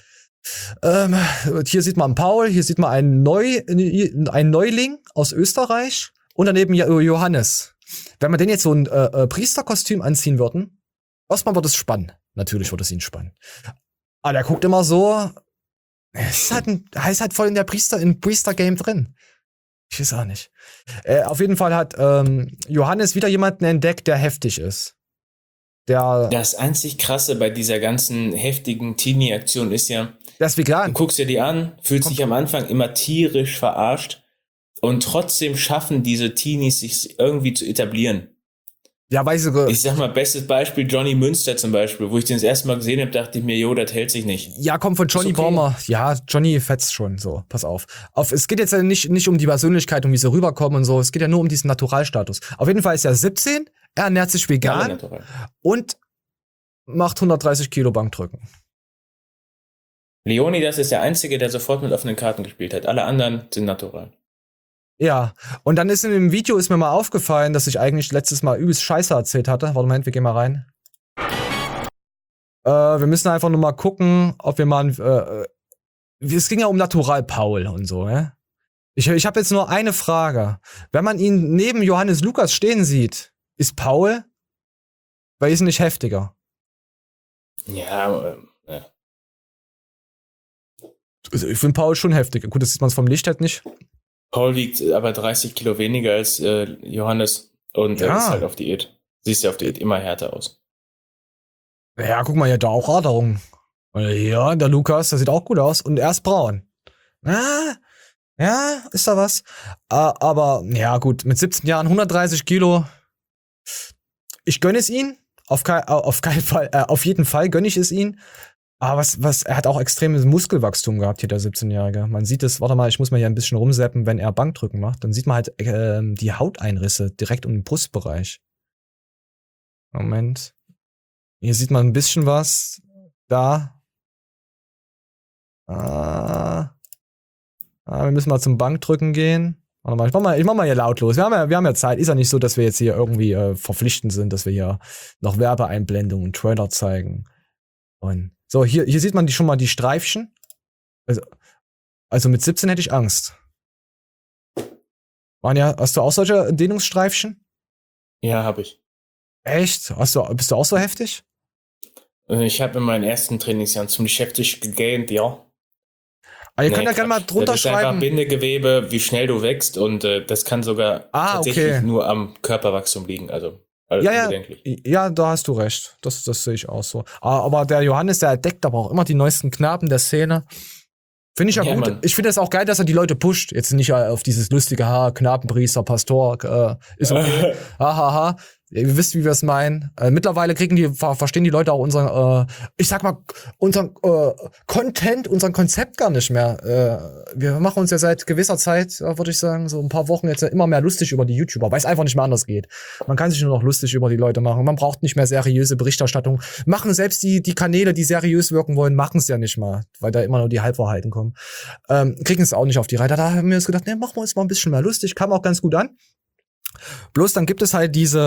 Hier sieht man Paul, hier sieht man einen Neuling aus Österreich und daneben Johannes. Wenn wir den jetzt so ein Priesterkostüm anziehen würden, erstmal wird es spannend. Natürlich wird es ihn spannen. Aber der guckt immer so. Er ist halt voll in der Priester-Game drin. Ich weiß auch nicht. Auf jeden Fall hat Johannes wieder jemanden entdeckt, der heftig ist. Das einzig Krasse bei dieser ganzen heftigen Teenie-Aktion ist ja, das ist vegan. Du guckst dir die an, fühlst dich am Anfang immer tierisch verarscht und trotzdem schaffen diese Teenies sich irgendwie zu etablieren. Ja, weiß ich. Ich sag mal, bestes Beispiel Johnny Münster zum Beispiel, wo ich den das erste Mal gesehen habe, dachte ich mir, jo, das hält sich nicht. Ja, komm, von Johnny Baumer. Ja, Johnny fetzt schon, so, pass auf. Es geht jetzt ja nicht um die Persönlichkeit, um wie sie rüberkommen und so, es geht ja nur um diesen Naturalstatus. Auf jeden Fall ist er 17, er ernährt sich vegan und macht 130 Kilo Bankdrücken. Leonidas ist der Einzige, der sofort mit offenen Karten gespielt hat. Alle anderen sind natural. Ja, und dann ist in dem Video mir mal aufgefallen, dass ich eigentlich letztes Mal übelst Scheiße erzählt hatte. Warte, Moment, wir gehen mal rein. Wir müssen einfach nur mal gucken, ob wir mal es ging ja um Natural Paul und so, ne? Ich habe jetzt nur eine Frage. Wenn man ihn neben Johannes Lukas stehen sieht, ist Paul wesentlich heftiger? Ja. Also ich finde Paul schon heftig. Gut, das sieht man vom Licht halt nicht. Paul wiegt aber 30 Kilo weniger als Johannes und er ist halt auf Diät. Siehst ja auf Diät immer härter aus. Ja, guck mal, hier da auch Aderung. Ja, der Lukas, der sieht auch gut aus und er ist braun. Ja, ist da was. Aber, ja gut, mit 17 Jahren 130 Kilo. Ich gönne es ihn. Auf keinen Fall, auf jeden Fall gönne ich es ihn. Aber er hat auch extremes Muskelwachstum gehabt, hier der 17-Jährige. Man sieht es, warte mal, ich muss mal hier ein bisschen rumseppen, wenn er Bankdrücken macht. Dann sieht man halt die Hauteinrisse direkt um den Brustbereich. Moment. Hier sieht man ein bisschen was. Da. Wir müssen mal zum Bankdrücken gehen. Warte mal, ich mach mal hier lautlos. Wir haben ja Zeit. Ist ja nicht so, dass wir jetzt hier irgendwie verpflichtend sind, dass wir hier noch Werbeeinblendungen und Trailer zeigen. Und so, hier sieht man schon mal die Streifchen. Also mit 17 hätte ich Angst. Manja, hast du auch solche Dehnungsstreifchen? Ja, habe ich. Echt? Bist du auch so heftig? Ich habe in meinen ersten Trainingsjahren ziemlich heftig gegähnt, ja. Aber ihr könnt ja gerne mal drunter schreiben. Das ist einfach Bindegewebe, wie schnell du wächst und das kann sogar tatsächlich nur am Körperwachstum liegen. Also ja, da hast du recht. Das sehe ich auch so. Aber der Johannes, der entdeckt aber auch immer die neuesten Knaben der Szene. Finde ich ja gut. Mann. Ich finde es auch geil, dass er die Leute pusht. Jetzt nicht auf dieses lustige Knabenpriester, Pastor, ist okay. Hahaha. Ihr wisst, wie wir es meinen. Mittlerweile verstehen die Leute auch unseren Content, unseren Konzept gar nicht mehr. Wir machen uns ja seit gewisser Zeit, würde ich sagen, so ein paar Wochen jetzt immer mehr lustig über die YouTuber, weil es einfach nicht mehr anders geht. Man kann sich nur noch lustig über die Leute machen. Man braucht nicht mehr seriöse Berichterstattung. Machen selbst die Kanäle, die seriös wirken wollen, machen es ja nicht mal, weil da immer nur die Halbwahrheiten kommen. Kriegen es auch nicht auf die Reihe. Da haben wir uns gedacht, machen wir uns mal ein bisschen mehr lustig. Kam auch ganz gut an. Bloß dann gibt es halt diese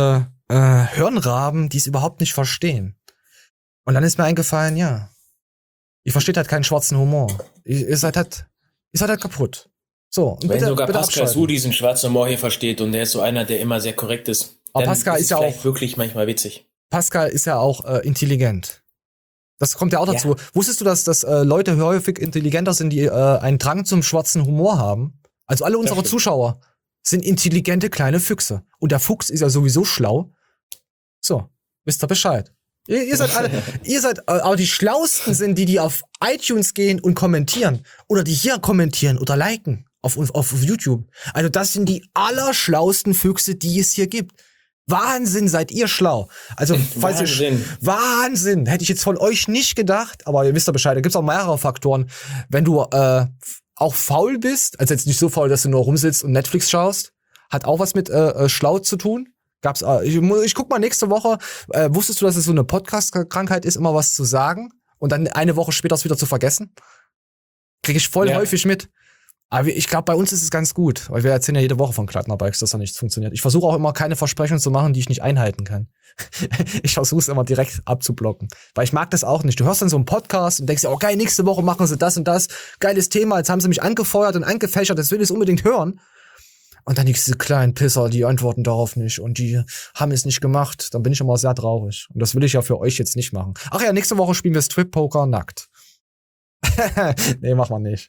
Hirnraben, die es überhaupt nicht verstehen. Und dann ist mir eingefallen, ja, ihr versteht halt keinen schwarzen Humor. Ihr seid halt kaputt. So, und wenn bitte, sogar bitte Pascal Su diesen schwarzen Humor hier versteht und der ist so einer, der immer sehr korrekt ist, aber dann Pascal ist ja vielleicht auch wirklich manchmal witzig. Pascal ist ja auch intelligent. Das kommt ja auch dazu. Ja. Wusstest du, dass Leute häufig intelligenter sind, die einen Drang zum schwarzen Humor haben? Also alle unsere Zuschauer sind intelligente kleine Füchse. Und der Fuchs ist ja sowieso schlau. So, wisst ihr Bescheid. Ihr seid alle, aber die Schlausten sind die auf iTunes gehen und kommentieren. Oder die hier kommentieren oder liken auf YouTube. Also das sind die allerschlausten Füchse, die es hier gibt. Wahnsinn, seid ihr schlau. Also, falls Wahnsinn, hätte ich jetzt von euch nicht gedacht, aber ihr wisst ja Bescheid, da gibt's auch mehrere Faktoren. Wenn du auch faul bist, also jetzt nicht so faul, dass du nur rumsitzt und Netflix schaust, hat auch was mit schlau zu tun. Gab's ich guck mal nächste Woche, wusstest du, dass es so eine Podcast-Krankheit ist, immer was zu sagen und dann eine Woche später es wieder zu vergessen? Krieg ich voll häufig mit. Aber ich glaube, bei uns ist es ganz gut, weil wir erzählen ja jede Woche von Klattner-Bikes, dass da nichts funktioniert. Ich versuche auch immer keine Versprechungen zu machen, die ich nicht einhalten kann. Ich versuche es immer direkt abzublocken, weil ich mag das auch nicht. Du hörst dann so einen Podcast und denkst dir, oh geil, nächste Woche machen sie das und das. Geiles Thema, jetzt haben sie mich angefeuert und angefächert, das will ich unbedingt hören. Und dann diese kleinen Pisser, die antworten darauf nicht und die haben es nicht gemacht. Dann bin ich immer sehr traurig. Und das will ich ja für euch jetzt nicht machen. Ach ja, nächste Woche spielen wir Strip-Poker nackt. Nee, machen wir nicht.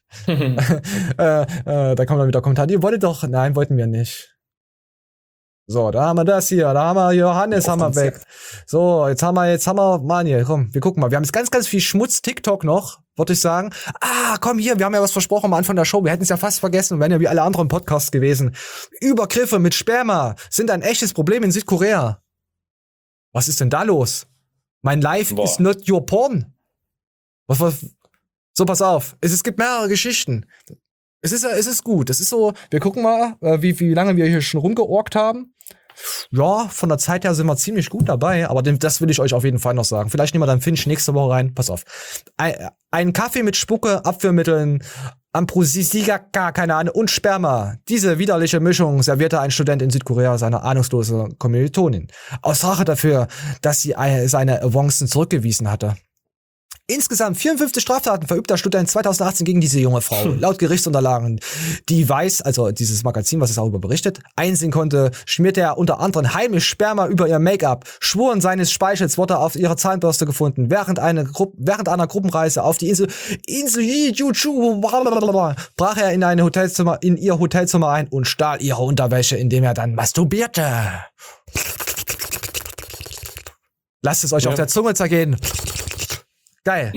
Da kommt dann wieder Kommentar. Die wolltet doch. Nein, wollten wir nicht. So, da haben wir das hier. Da haben wir Johannes, haben wir weg. So, jetzt haben wir, Mann, hier, komm, wir gucken mal. Wir haben jetzt ganz, ganz viel Schmutz TikTok noch, würde ich sagen. Komm hier, wir haben ja was versprochen am Anfang der Show. Wir hätten es ja fast vergessen und wären ja wie alle anderen Podcasts gewesen. Übergriffe mit Sperma sind ein echtes Problem in Südkorea. Was ist denn da los? Mein Life is not your porn. Was? So, pass auf. Es gibt mehrere Geschichten. Es ist gut. Es ist so, wir gucken mal, wie lange wir hier schon rumgeorgt haben. Ja, von der Zeit her sind wir ziemlich gut dabei, aber das will ich euch auf jeden Fall noch sagen. Vielleicht nehmen wir dann Finch nächste Woche rein. Pass auf. Ein Kaffee mit Spucke, Abführmitteln, Ambrosika, keine Ahnung, und Sperma. Diese widerliche Mischung servierte ein Student in Südkorea seiner ahnungslosen Kommilitonin. Aus Rache dafür, dass sie seine Avancen zurückgewiesen hatte. Insgesamt 54 Straftaten verübt der Student 2018 gegen diese junge Frau. Laut Gerichtsunterlagen, die Weiß, also dieses Magazin, was es darüber berichtet, einsehen konnte, schmierte er unter anderem heimisch Sperma über ihr Make-up. Spuren seines Speichels wurde auf ihrer Zahnbürste gefunden. Während einer Gruppenreise auf die Insel Jeju brach er in ihr Hotelzimmer ein und stahl ihre Unterwäsche, indem er dann masturbierte. Lasst es euch auf der Zunge zergehen. Geil.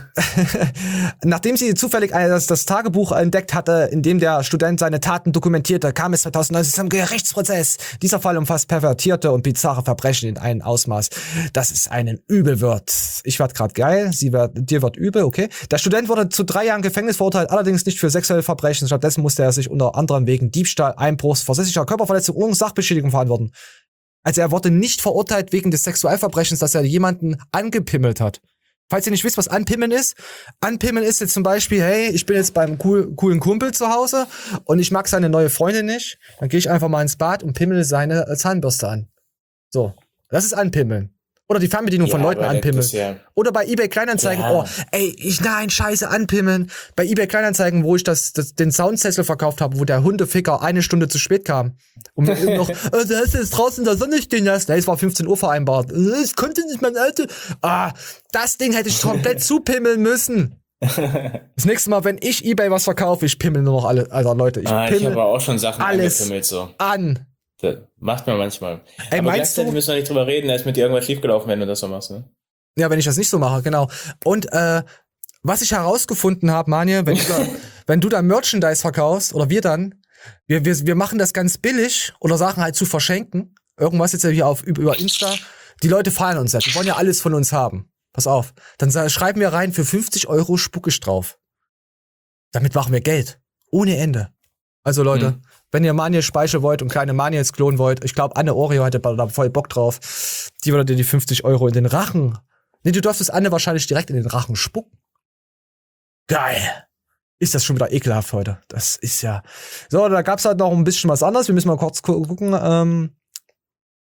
Nachdem sie zufällig das Tagebuch entdeckt hatte, in dem der Student seine Taten dokumentierte, kam es 2019 zum Gerichtsprozess. Dieser Fall umfasst pervertierte und bizarre Verbrechen in einem Ausmaß, dass es einem übel wird. Ich werd grad geil, dir wird übel, okay. Der Student wurde zu 3 Jahren Gefängnis verurteilt, allerdings nicht für sexuelle Verbrechen. Stattdessen musste er sich unter anderem wegen Diebstahl, Einbruchs, versässlicher Körperverletzung und Sachbeschädigung verantworten. Also er wurde nicht verurteilt wegen des Sexualverbrechens, dass er jemanden angepimmelt hat. Falls ihr nicht wisst, was Anpimmeln ist jetzt zum Beispiel, hey, ich bin jetzt beim coolen Kumpel zu Hause und ich mag seine neue Freundin nicht, dann gehe ich einfach mal ins Bad und pimmel seine Zahnbürste an. So, das ist Anpimmeln. Oder die Fernbedienung von Leuten anpimmeln. Oder bei eBay Kleinanzeigen, scheiße, anpimmeln. Bei eBay Kleinanzeigen, wo ich den Soundsessel verkauft habe, wo der Hundeficker 1 Stunde zu spät kam. Und mir noch, der ist jetzt draußen in der Sonne stehen lassen. Es war 15 Uhr vereinbart. Ich konnte nicht, mein Alter. Das Ding hätte ich komplett zupimmeln müssen. Das nächste Mal, wenn ich eBay was verkaufe, ich pimmel nur noch alle, Alter, Leute. Ich habe auch schon Sachen alles angepimmelt, so. An. Das macht man manchmal. Ey, aber gleichzeitig müssen wir nicht drüber reden, da ist mit dir irgendwas schiefgelaufen, wenn du das so machst, ne? Ja, wenn ich das nicht so mache, genau. Und was ich herausgefunden habe, Manje, wenn du da Merchandise verkaufst, oder wir dann, wir machen das ganz billig oder Sachen halt zu verschenken. Irgendwas jetzt ja hier über Insta. Die Leute feiern uns ja, die wollen ja alles von uns haben. Pass auf. Dann schreiben wir rein, für 50 € spuck ich drauf. Damit machen wir Geld. Ohne Ende. Also Leute, wenn ihr Manje Speichel wollt und kleine Maniels klonen wollt, ich glaube, Anne Oreo hätte da voll Bock drauf. Die würde dir die 50 € in den Rachen. Nee, du dürftest Anne wahrscheinlich direkt in den Rachen spucken. Geil. Ist das schon wieder ekelhaft heute. Das ist ja. So, da gab's halt noch ein bisschen was anderes. Wir müssen mal kurz gucken.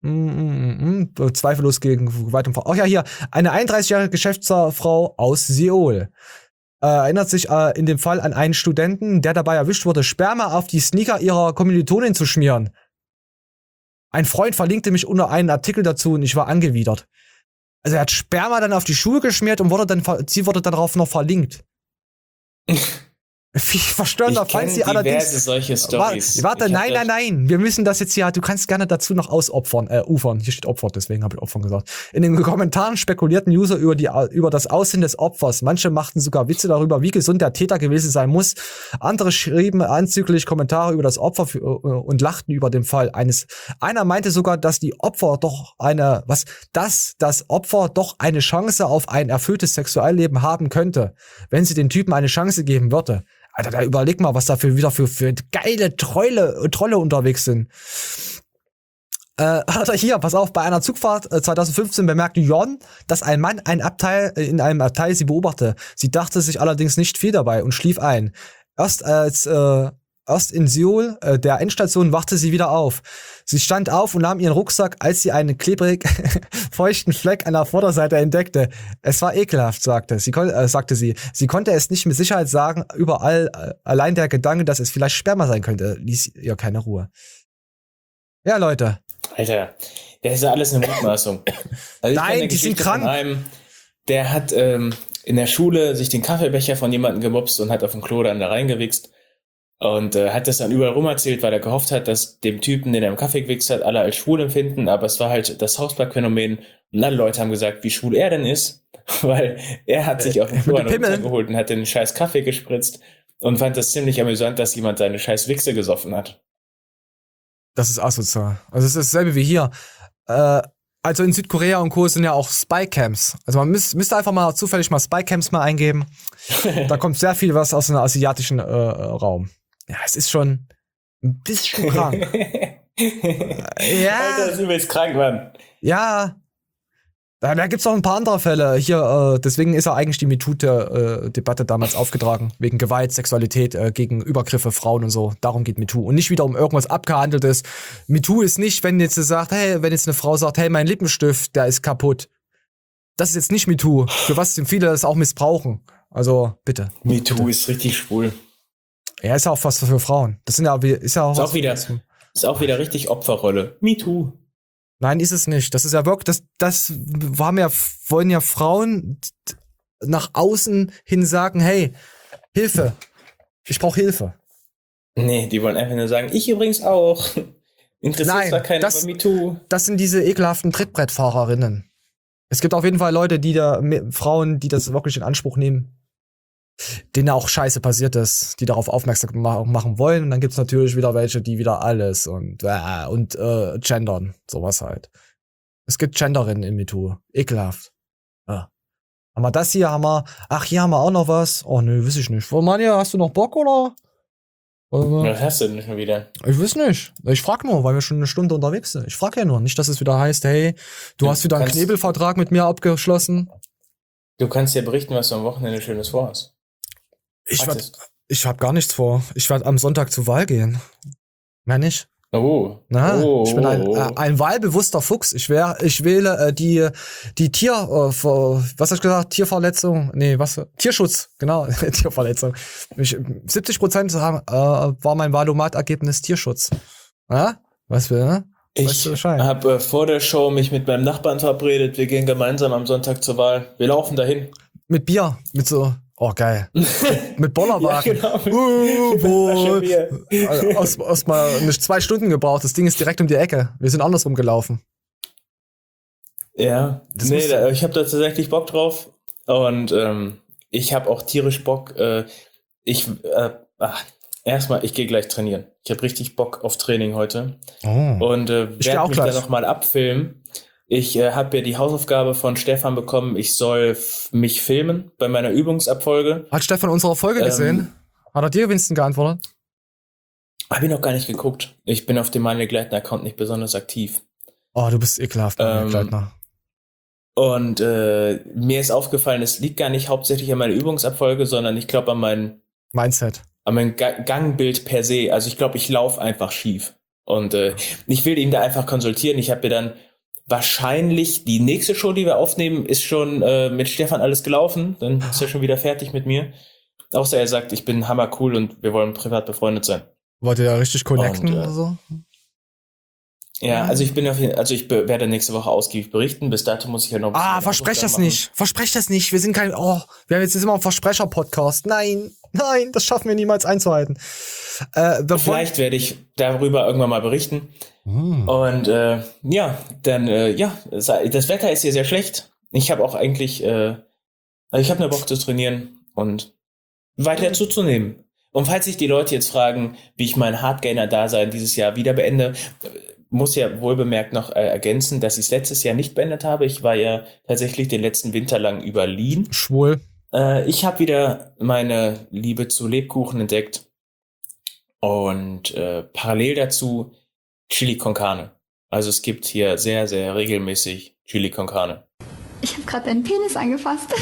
Zweifellos gegen Gewalt und Ach ja, hier. Eine 31-jährige Geschäftsfrau aus Seoul erinnert sich in dem Fall an einen Studenten, der dabei erwischt wurde, Sperma auf die Sneaker ihrer Kommilitonin zu schmieren. Ein Freund verlinkte mich unter einen Artikel dazu und ich war angewidert. Also er hat Sperma dann auf die Schuhe geschmiert und sie wurde darauf noch verlinkt. Wie verstörender Fall sie allerdings. Solche Storys. Warte, nein. Wir müssen das jetzt hier, du kannst gerne dazu noch ufern. Hier steht Opfer, deswegen habe ich Opfern gesagt. In den Kommentaren spekulierten User über das Aussehen des Opfers. Manche machten sogar Witze darüber, wie gesund der Täter gewesen sein muss. Andere schrieben anzüglich Kommentare über das Opfer und lachten über den Fall eines. Einer meinte sogar, dass das Opfer doch eine Chance auf ein erfülltes Sexualleben haben könnte, wenn sie den Typen eine Chance geben würde. Alter, da überleg mal, was da wieder für geile Trolle unterwegs sind. Hier, pass auf, bei einer Zugfahrt 2015 bemerkte Jon, dass ein Mann in einem Abteil sie beobachtete. Sie dachte sich allerdings nicht viel dabei und schlief ein. Erst in Seoul, der Endstation, wachte sie wieder auf. Sie stand auf und nahm ihren Rucksack, als sie einen klebrig feuchten Fleck an der Vorderseite entdeckte. Es war ekelhaft, sagte sie. Sie konnte es nicht mit Sicherheit sagen, allein der Gedanke, dass es vielleicht Sperma sein könnte, ließ ihr keine Ruhe. Ja, Leute. Alter, das ist ja alles eine Mutmaßung. Also nein, die sind krank. Der hat in der Schule sich den Kaffeebecher von jemandem gemopst und hat auf dem Klo dann da reingewichst. Und hat das dann überall rum erzählt, weil er gehofft hat, dass dem Typen, den er im Kaffee gewichst hat, alle als schwul empfinden. Aber es war halt das Hausberg-Phänomen. Und alle Leute haben gesagt, wie schwul er denn ist. Weil er hat sich auf dem Klo einen Rucksack geholt und hat den scheiß Kaffee gespritzt. Und fand das ziemlich amüsant, dass jemand seine scheiß Wichse gesoffen hat. Das ist asozial. Also es ist dasselbe wie hier. Also in Südkorea und Co. sind ja auch Spy-Camps. Also man müsste einfach mal zufällig mal Spy-Camps mal eingeben. Da kommt sehr viel was aus dem asiatischen Raum. Ja, es ist schon ein bisschen krank. Ja. Alter, das ist übelst krank, Mann. Ja. Da gibt's noch ein paar andere Fälle. Hier, deswegen ist ja eigentlich die MeToo-Debatte damals aufgetragen. Wegen Gewalt, Sexualität, gegen Übergriffe, Frauen und so. Darum geht MeToo. Und nicht wieder um irgendwas Abgehandeltes. MeToo ist nicht, wenn jetzt eine Frau sagt, hey, mein Lippenstift, der ist kaputt. Das ist jetzt nicht MeToo. Für was sind viele das auch missbrauchen. Also, bitte. MeToo ist richtig schwul. Ja, ist ja auch was für Frauen. Das sind ja, ist ja auch ist auch wieder richtig Opferrolle. MeToo. Nein, ist es nicht. Das ist ja wirklich, wollen ja Frauen nach außen hin sagen, hey, Hilfe. Ich brauche Hilfe. Nee, die wollen einfach nur sagen, ich übrigens auch. Interessiert da keiner bei MeToo. Das sind diese ekelhaften Trittbrettfahrerinnen. Es gibt auf jeden Fall Leute, Frauen, die das wirklich in Anspruch nehmen, denen auch Scheiße passiert ist, die darauf aufmerksam machen wollen. Und dann gibt's natürlich wieder welche, die wieder alles und gendern. Sowas halt. Es gibt Genderinnen in MeToo. Ekelhaft. Ja. Haben wir das hier? Hier haben wir auch noch was. Oh, nö, weiß ich nicht. Manja, hast du noch Bock, oder? Was hast du denn schon wieder? Ich weiß nicht. Ich frag nur, weil wir schon eine Stunde unterwegs sind. Ich frag ja nur. Nicht, dass es wieder heißt, hey, du hast wieder einen Knebelvertrag mit mir abgeschlossen. Du kannst ja berichten, was du am Wochenende Schönes vorhast. Ich hab gar nichts vor. Ich werde am Sonntag zur Wahl gehen. Mehr nicht. Ich bin ein wahlbewusster Fuchs. Ich wähle die was hab ich gesagt? Tierverletzung? Nee, was? Tierschutz, genau. Tierverletzung. 70% war mein Wahlomat-Ergebnis Tierschutz. Was will, ne? Ich habe vor der Show mich mit meinem Nachbarn verabredet. Wir gehen gemeinsam am Sonntag zur Wahl. Wir laufen dahin. Mit Bier, mit so. Oh, geil. Mit Bollerwagen. Ja, genau. Aus mal nicht 2 Stunden gebraucht. Das Ding ist direkt um die Ecke. Wir sind andersrum gelaufen. Ja. Ich habe da tatsächlich Bock drauf. Und ich habe auch tierisch Bock. Erstmal, ich gehe gleich trainieren. Ich habe richtig Bock auf Training heute. Und werde mich dann nochmal abfilmen. Ich habe ja die Hausaufgabe von Stefan bekommen, ich soll mich filmen bei meiner Übungsabfolge. Hat Stefan unsere Folge gesehen? Hat er dir wenigstens geantwortet? Habe ich noch gar nicht geguckt. Ich bin auf dem Manuel Gleitner-Account nicht besonders aktiv. Oh, du bist ekelhaft, Manuel Gleitner. Und mir ist aufgefallen, es liegt gar nicht hauptsächlich an meiner Übungsabfolge, sondern ich glaube an mein Mindset. An mein Gangbild per se. Also ich glaube, ich laufe einfach schief. Und ich will ihn da einfach konsultieren. Ich habe mir dann wahrscheinlich die nächste Show, die wir aufnehmen, ist schon mit Stefan alles gelaufen. Dann ist er schon wieder fertig mit mir. Außer er sagt, ich bin hammercool und wir wollen privat befreundet sein. Wollt ihr da richtig connecten Und, oder so? Ja, also ich werde nächste Woche ausgiebig berichten. Bis dato muss ich ja noch ein bisschen versprech das nicht. Versprech das nicht. Wir sind wir haben jetzt immer einen Versprecher-Podcast. Nein, das schaffen wir niemals einzuhalten. Vielleicht werde ich darüber irgendwann mal berichten. Und das Wetter ist hier sehr schlecht. Ich habe auch eigentlich, ich habe nur Bock zu trainieren und weiter zuzunehmen. Und falls sich die Leute jetzt fragen, wie ich mein Hardgainer-Dasein dieses Jahr wieder beende, muss ja wohlbemerkt noch ergänzen, dass ich es letztes Jahr nicht beendet habe. Ich war ja tatsächlich den letzten Winter lang über Lean. Schwul. Ich habe wieder meine Liebe zu Lebkuchen entdeckt. Und parallel dazu Chili con Carne. Also es gibt hier sehr, sehr regelmäßig Chili con Carne. Ich habe gerade deinen Penis angefasst.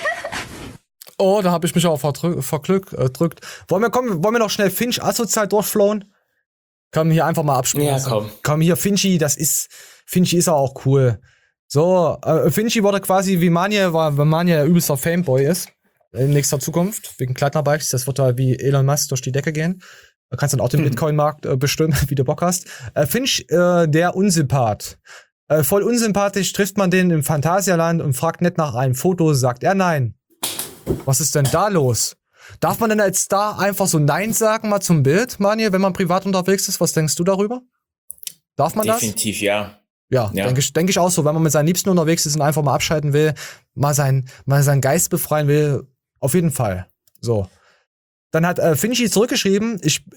Oh, da habe ich mich auch drückt. Wollen wir noch schnell Finch asozial durchflowen? Komm, hier einfach mal abspielen. Ja, komm. Komm hier, Finchi ist auch cool. So, Finchi wurde quasi wie Manje, weil Manje übelster Fameboy ist. In nächster Zukunft, wegen Kleidnerbikes. Das wird da wie Elon Musk durch die Decke gehen. Du kannst dann auch den Bitcoin-Markt bestimmen, wie du Bock hast. Finch, der Unsympath. Voll unsympathisch trifft man den im Phantasialand und fragt nicht nach einem Foto, sagt er nein. Was ist denn da los? Darf man denn als Star einfach so Nein sagen, mal zum Bild, Manje, wenn man privat unterwegs ist? Was denkst du darüber? Darf man Definitiv, ja. Ja, denke ich auch so. Wenn man mit seinen Liebsten unterwegs ist und einfach mal abschalten will, mal seinen Geist befreien will, auf jeden Fall. So. Dann hat Finchi zurückgeschrieben,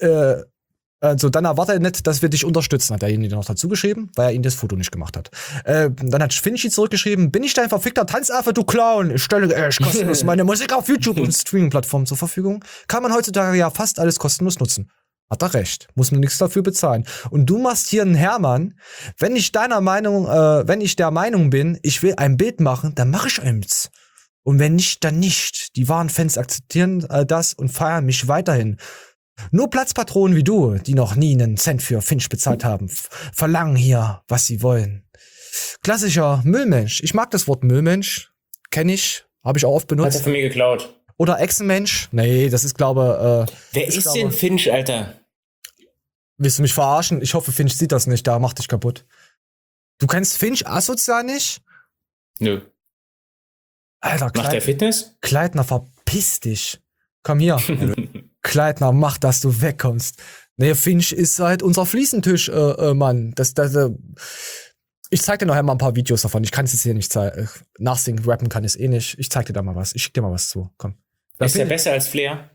dann erwarte nicht, dass wir dich unterstützen, hat derjenige noch dazu geschrieben, weil er ihm das Foto nicht gemacht hat. Dann hat Finchi zurückgeschrieben, bin ich dein verfickter Tanzaffe, du Clown? Ich stelle kostenlos meine Musik auf YouTube und Streaming-Plattformen zur Verfügung. Kann man heutzutage ja fast alles kostenlos nutzen. Hat er recht. Muss man nichts dafür bezahlen. Und du machst hier einen Hermann. Wenn ich der Meinung bin, ich will ein Bild machen, dann mache ich eins. Und wenn nicht, dann nicht. Die wahren Fans akzeptieren das und feiern mich weiterhin. Nur Platzpatronen wie du, die noch nie einen Cent für Finch bezahlt haben, verlangen hier, was sie wollen. Klassischer Müllmensch. Ich mag das Wort Müllmensch. Kenne ich. Habe ich auch oft benutzt. Hat er von mir geklaut. Oder Echsenmensch. Nee, das ist, glaube Wer ist denn Finch, Alter? Willst du mich verarschen? Ich hoffe, Finch sieht das nicht. Da macht dich kaputt. Du kennst Finch asozial nicht? Nö. Alter, macht der Fitness? Kleidner, verpiss dich. Komm hier. Kleidner, mach, dass du wegkommst. Nee, Finch ist halt unser Fliesentisch, Mann. Ich zeig dir nachher mal ein paar Videos davon. Ich kann es jetzt hier nicht nachsingen, rappen kann ich es eh nicht. Ich zeig dir da mal was. Ich schick dir mal was zu. Komm. Ist der besser als Flair?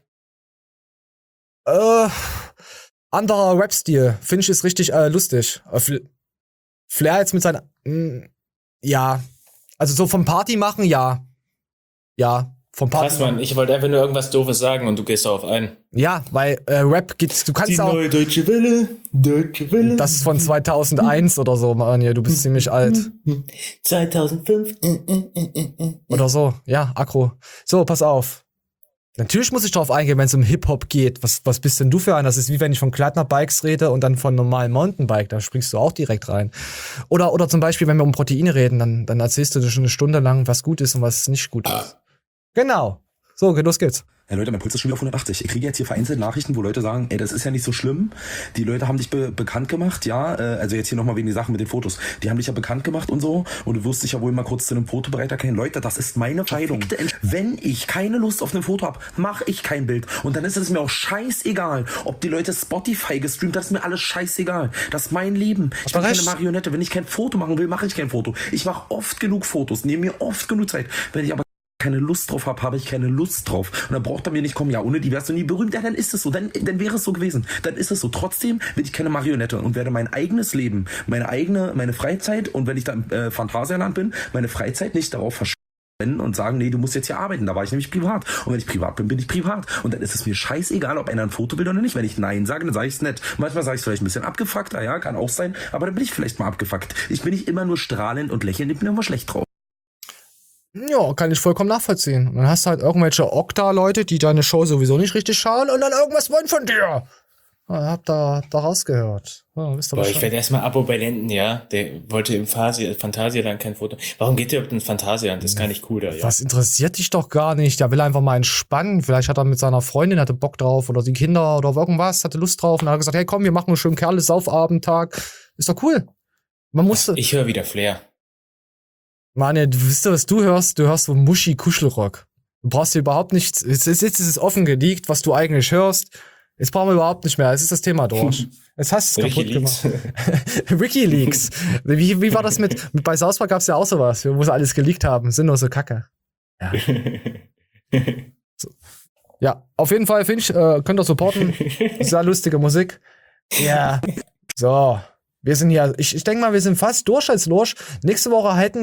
Anderer Rap-Stil. Finch ist richtig lustig. Flair jetzt mit seinen ja. Also so vom Party machen, ja. Ja. Vom Party. Krass, Mann, ich wollte einfach nur irgendwas Doofes sagen und du gehst darauf ein. Ja, weil Rap gibt's, du kannst die auch. Neue Deutsche Welle. Das ist von 2001 oder so, Mann, du bist ziemlich alt. 2005. Oder so, ja, Akro. So, pass auf. Natürlich muss ich drauf eingehen, wenn es um Hip-Hop geht. Was bist denn du für einer? Das ist wie wenn ich von Kleidner-Bikes rede und dann von normalen Mountainbike. Da springst du auch direkt rein. Oder zum Beispiel, wenn wir um Proteine reden, dann erzählst du dir schon eine Stunde lang, was gut ist und was nicht gut ist. Genau. So, los geht's. Ja, Leute, mein Puls ist schon wieder auf 180. Ich kriege jetzt hier vereinzelt Nachrichten, wo Leute sagen, ey, das ist ja nicht so schlimm. Die Leute haben dich bekannt gemacht, ja. Also jetzt hier nochmal wegen die Sachen mit den Fotos. Die haben dich ja bekannt gemacht und so. Und du wirst dich ja wohl mal kurz zu einem Fotobereiter kennen. Leute, das ist meine Entscheidung. Wenn ich keine Lust auf ein Foto habe, mache ich kein Bild. Und dann ist es mir auch scheißegal, ob die Leute Spotify gestreamt, das ist mir alles scheißegal. Das ist mein Leben. Ich bin keine Marionette. Wenn ich kein Foto machen will, mache ich kein Foto. Ich mache oft genug Fotos, nehme mir oft genug Zeit. Wenn ich aber keine Lust drauf habe ich keine Lust drauf. Und dann braucht er mir nicht kommen, ja, ohne die wärst du nie berühmt. Ja, dann ist es so. Dann wäre es so gewesen. Dann ist es so. Trotzdem bin ich keine Marionette und werde mein eigenes Leben, meine Freizeit und wenn ich da im Phantasialand bin, meine Freizeit nicht darauf verschwenden und sagen, nee, du musst jetzt hier arbeiten. Da war ich nämlich privat. Und wenn ich privat bin, bin ich privat. Und dann ist es mir scheißegal, ob einer ein Foto will oder nicht. Wenn ich Nein sage, dann sage ich es nicht. Manchmal sage ich es vielleicht ein bisschen abgefuckt. Ja, kann auch sein. Aber dann bin ich vielleicht mal abgefuckt. Ich bin nicht immer nur strahlend und lächelnd. Ich bin immer schlecht drauf. Ja, kann ich vollkommen nachvollziehen. Und dann hast du halt irgendwelche Okta-Leute, die deine Show sowieso nicht richtig schauen und dann irgendwas wollen von dir. Hab da rausgehört. Wisst ihr Boah, Bescheid. ich werde erstmal Abo bei Lenden, ja. Der wollte im Phantasialand kein Foto. Warum geht der überhaupt ins Phantasialand? Das ist gar nicht cool da, ja. Was interessiert dich doch gar nicht? Der will einfach mal entspannen. Vielleicht hat er mit seiner Freundin, hatte Bock drauf oder die Kinder oder irgendwas, hatte Lust drauf und dann hat er gesagt, hey komm, wir machen einen schönen Kerle-Saufabendtag. Ist doch cool. Man musste. Ich höre wieder Flair. Mann, du wisst du, was du hörst? Du hörst so Muschi-Kuschelrock. Du brauchst hier überhaupt nichts. Jetzt ist es offen geleakt, was du eigentlich hörst. Jetzt brauchen wir überhaupt nicht mehr. Jetzt ist das Thema durch. Jetzt hast du es kaputt gemacht. WikiLeaks. Wie war das mit bei South Park gab es ja auch sowas, wo sie alles geleakt haben. Sinnlose Kacke. Ja. So. Ja, auf jeden Fall, finde ich, könnt ihr supporten. Sehr lustige Musik. Ja. So. Wir sind hier, ich denke mal, wir sind fast durch als Lurch. Nächste Woche könnten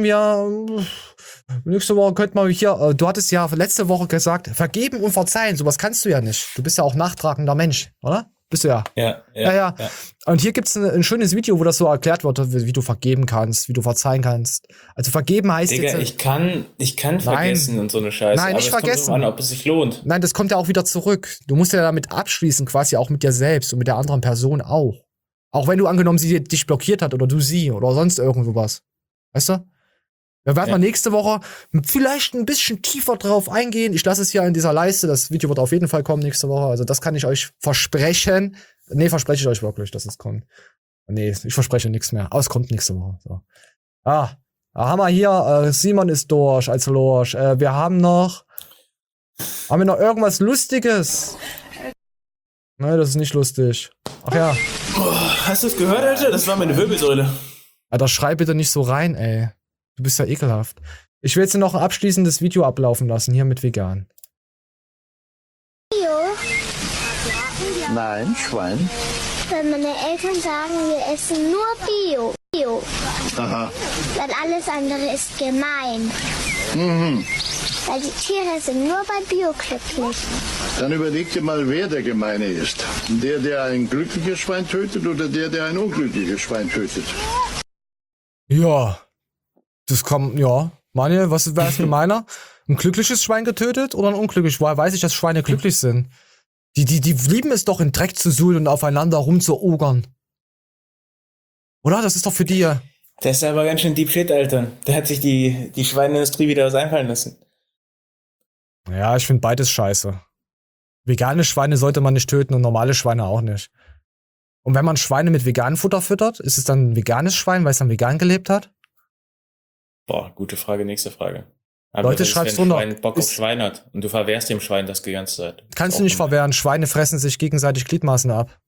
wir hier, du hattest ja letzte Woche gesagt, vergeben und verzeihen, sowas kannst du ja nicht. Du bist ja auch nachtragender Mensch, oder? Bist du ja. Ja. Und hier gibt's ein schönes Video, wo das so erklärt wird, wie du vergeben kannst, wie du verzeihen kannst. Also vergeben heißt Digga, jetzt... ich kann vergessen und so eine Scheiße. Nein, nicht aber vergessen. Es kommt drauf an, ob es sich lohnt. Nein, das kommt ja auch wieder zurück. Du musst ja damit abschließen, quasi auch mit dir selbst und mit der anderen Person auch. Auch wenn du angenommen, sie dich blockiert hat oder du sie oder sonst irgendwas. Weißt du? Da werden wir nächste Woche vielleicht ein bisschen tiefer drauf eingehen. Ich lasse es hier in dieser Leiste. Das Video wird auf jeden Fall kommen nächste Woche. Also das kann ich euch versprechen. Nee, verspreche ich euch wirklich, dass es kommt. Nee, ich verspreche nichts mehr. Aber es kommt nächste Woche. So. Da haben wir hier, Simon ist durch als Lorsch. Haben wir noch irgendwas Lustiges? Nein, das ist nicht lustig. Ach ja. Hast du es gehört, Alter? Das war meine Wirbelsäule. Alter, schrei bitte nicht so rein, ey. Du bist ja ekelhaft. Ich will jetzt noch ein abschließendes Video ablaufen lassen, hier mit vegan. Bio? Nein, Schwein. Wenn meine Eltern sagen, wir essen nur Bio. Bio. Aha. Weil alles andere ist gemein. Mhm. Weil die Tiere sind nur bei Bio glücklich. Dann überleg dir mal, wer der Gemeine ist. Der ein glückliches Schwein tötet oder der ein unglückliches Schwein tötet. Ja. Das kommt, ja. Manuel, was wäre es gemeiner? Ein glückliches Schwein getötet oder ein unglückliches? Woher weiß ich, dass Schweine glücklich sind? Die lieben es doch, in Dreck zu suhlen und aufeinander rumzuogern. Oder? Das ist doch für die ja. Das ist aber ganz schön Deep Shit, Alter. Da hat sich die Schweineindustrie wieder was einfallen lassen. Ja, ich finde beides scheiße. Vegane Schweine sollte man nicht töten und normale Schweine auch nicht. Und wenn man Schweine mit veganem Futter füttert, ist es dann ein veganes Schwein, weil es dann vegan gelebt hat? Boah, gute Frage, nächste Frage. Aber Leute, schreibt's runter. Wenn ein Schwein Bock auf Schwein hat und du verwehrst dem Schwein das die ganze Zeit. Kannst du nicht verwehren. Schweine fressen sich gegenseitig Gliedmaßen ab.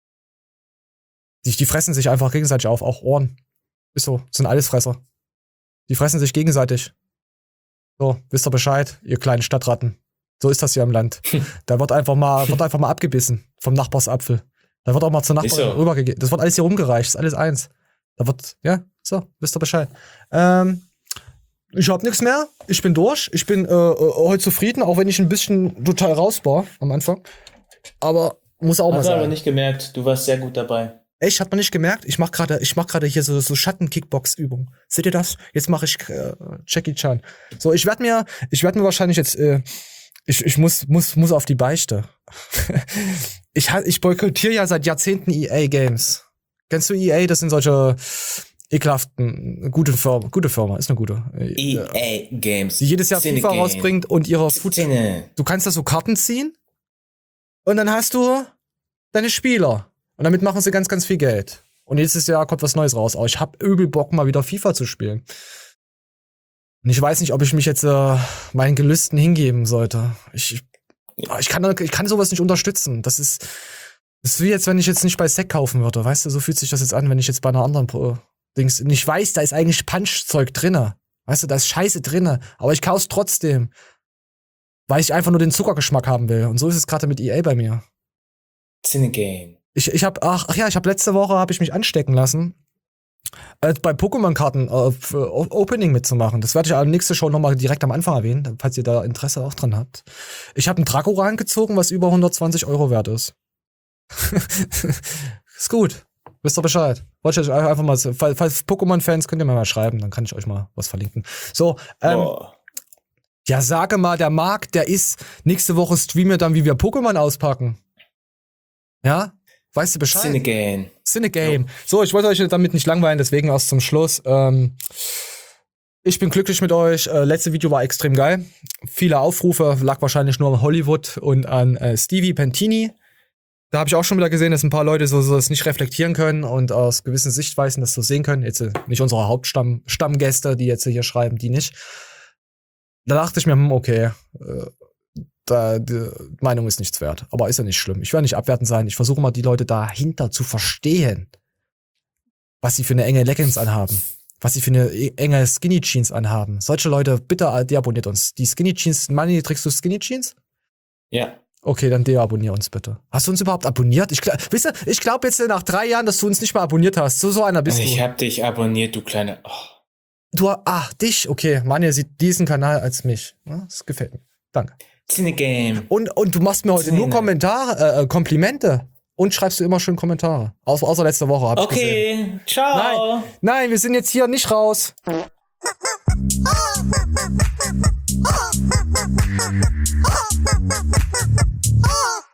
Die fressen sich einfach gegenseitig auf, auch Ohren. Ist so, sind alles Fresser. Die fressen sich gegenseitig. So, wisst ihr Bescheid, ihr kleinen Stadtratten. So ist das hier im Land. Da wird einfach mal abgebissen vom Nachbarsapfel. Da wird auch mal zur Nachbarin rübergegeben. Das wird alles hier rumgereicht, ist alles eins. Da wird, ja, so, wisst ihr Bescheid. Ich hab nichts mehr. Ich bin durch. Ich bin heute zufrieden, auch wenn ich ein bisschen total raus war am Anfang. Aber muss auch mal sein. Hast du aber nicht gemerkt, du warst sehr gut dabei. Echt, hat man nicht gemerkt? Ich mach gerade hier so Schatten-Kickbox-Übungen. Seht ihr das? Jetzt mache ich Jackie Chan. So, ich werd mir wahrscheinlich jetzt ich muss auf die Beichte. Ich boykottiere ja seit Jahrzehnten EA Games. Kennst du EA? Das sind solche ekelhaften, gute Firma, ist eine gute. EA Games. Die jedes Jahr FIFA rausbringt und ihre Du kannst da so Karten ziehen und dann hast du deine Spieler. Und damit machen sie ganz, ganz viel Geld. Und nächstes Jahr kommt was Neues raus. Aber ich hab übel Bock, mal wieder FIFA zu spielen. Und ich weiß nicht, ob ich mich jetzt meinen Gelüsten hingeben sollte. Ich kann sowas nicht unterstützen. Das ist wie jetzt, wenn ich jetzt nicht bei Sek kaufen würde. Weißt du, so fühlt sich das jetzt an, wenn ich jetzt bei einer anderen Dings nicht weiß, da ist eigentlich Punchzeug drinne. Weißt du, da ist Scheiße drinne. Aber ich kauf's trotzdem. Weil ich einfach nur den Zuckergeschmack haben will. Und so ist es gerade mit EA bei mir. It's in a game. Ich habe letzte Woche mich anstecken lassen, bei Pokémon-Karten Opening mitzumachen. Das werde ich aber nächste Show nochmal direkt am Anfang erwähnen, falls ihr da Interesse auch dran habt. Ich habe einen Dragoran gezogen, was über 120 € wert ist. Ist gut. Wisst ihr Bescheid. Wollte ich euch einfach mal, falls Pokémon-Fans, könnt ihr mir mal schreiben, dann kann ich euch mal was verlinken. So, ja, sage mal, der Marc, der ist nächste Woche streamen dann, wie wir Pokémon auspacken. Ja? Weißt du Bescheid? Cinegame. Cinegame. So, ich wollte euch damit nicht langweilen, deswegen erst zum Schluss. Ich bin glücklich mit euch. Letzte Video war extrem geil. Viele Aufrufe, lag wahrscheinlich nur an Hollywood und an Stevie Pentini. Da habe ich auch schon wieder gesehen, dass ein paar Leute so das nicht reflektieren können und aus gewissen Sichtweisen das so sehen können. Jetzt nicht unsere Hauptstammgäste, die jetzt hier schreiben, die nicht. Da dachte ich mir, okay, die Meinung ist nichts wert. Aber ist ja nicht schlimm. Ich werde nicht abwertend sein. Ich versuche mal, die Leute dahinter zu verstehen, was sie für eine enge Leggings anhaben. Was sie für eine enge Skinny Jeans anhaben. Solche Leute, bitte deabonniert uns. Die Skinny Jeans, Manni, trägst du Skinny Jeans? Ja. Okay, dann deabonnier uns bitte. Hast du uns überhaupt abonniert? Ich glaube jetzt nach 3 Jahren, dass du uns nicht mal abonniert hast. So einer bist du. Ich hab dich abonniert, du kleine... Dich? Okay, Manni sieht diesen Kanal als mich. Das gefällt mir. Danke. Cinegame. Und du machst mir heute nur Komplimente. Und schreibst du immer schön Kommentare. Außer letzte Woche. Hab ich gesehen. Ciao. Nein, wir sind jetzt hier nicht raus. Oh!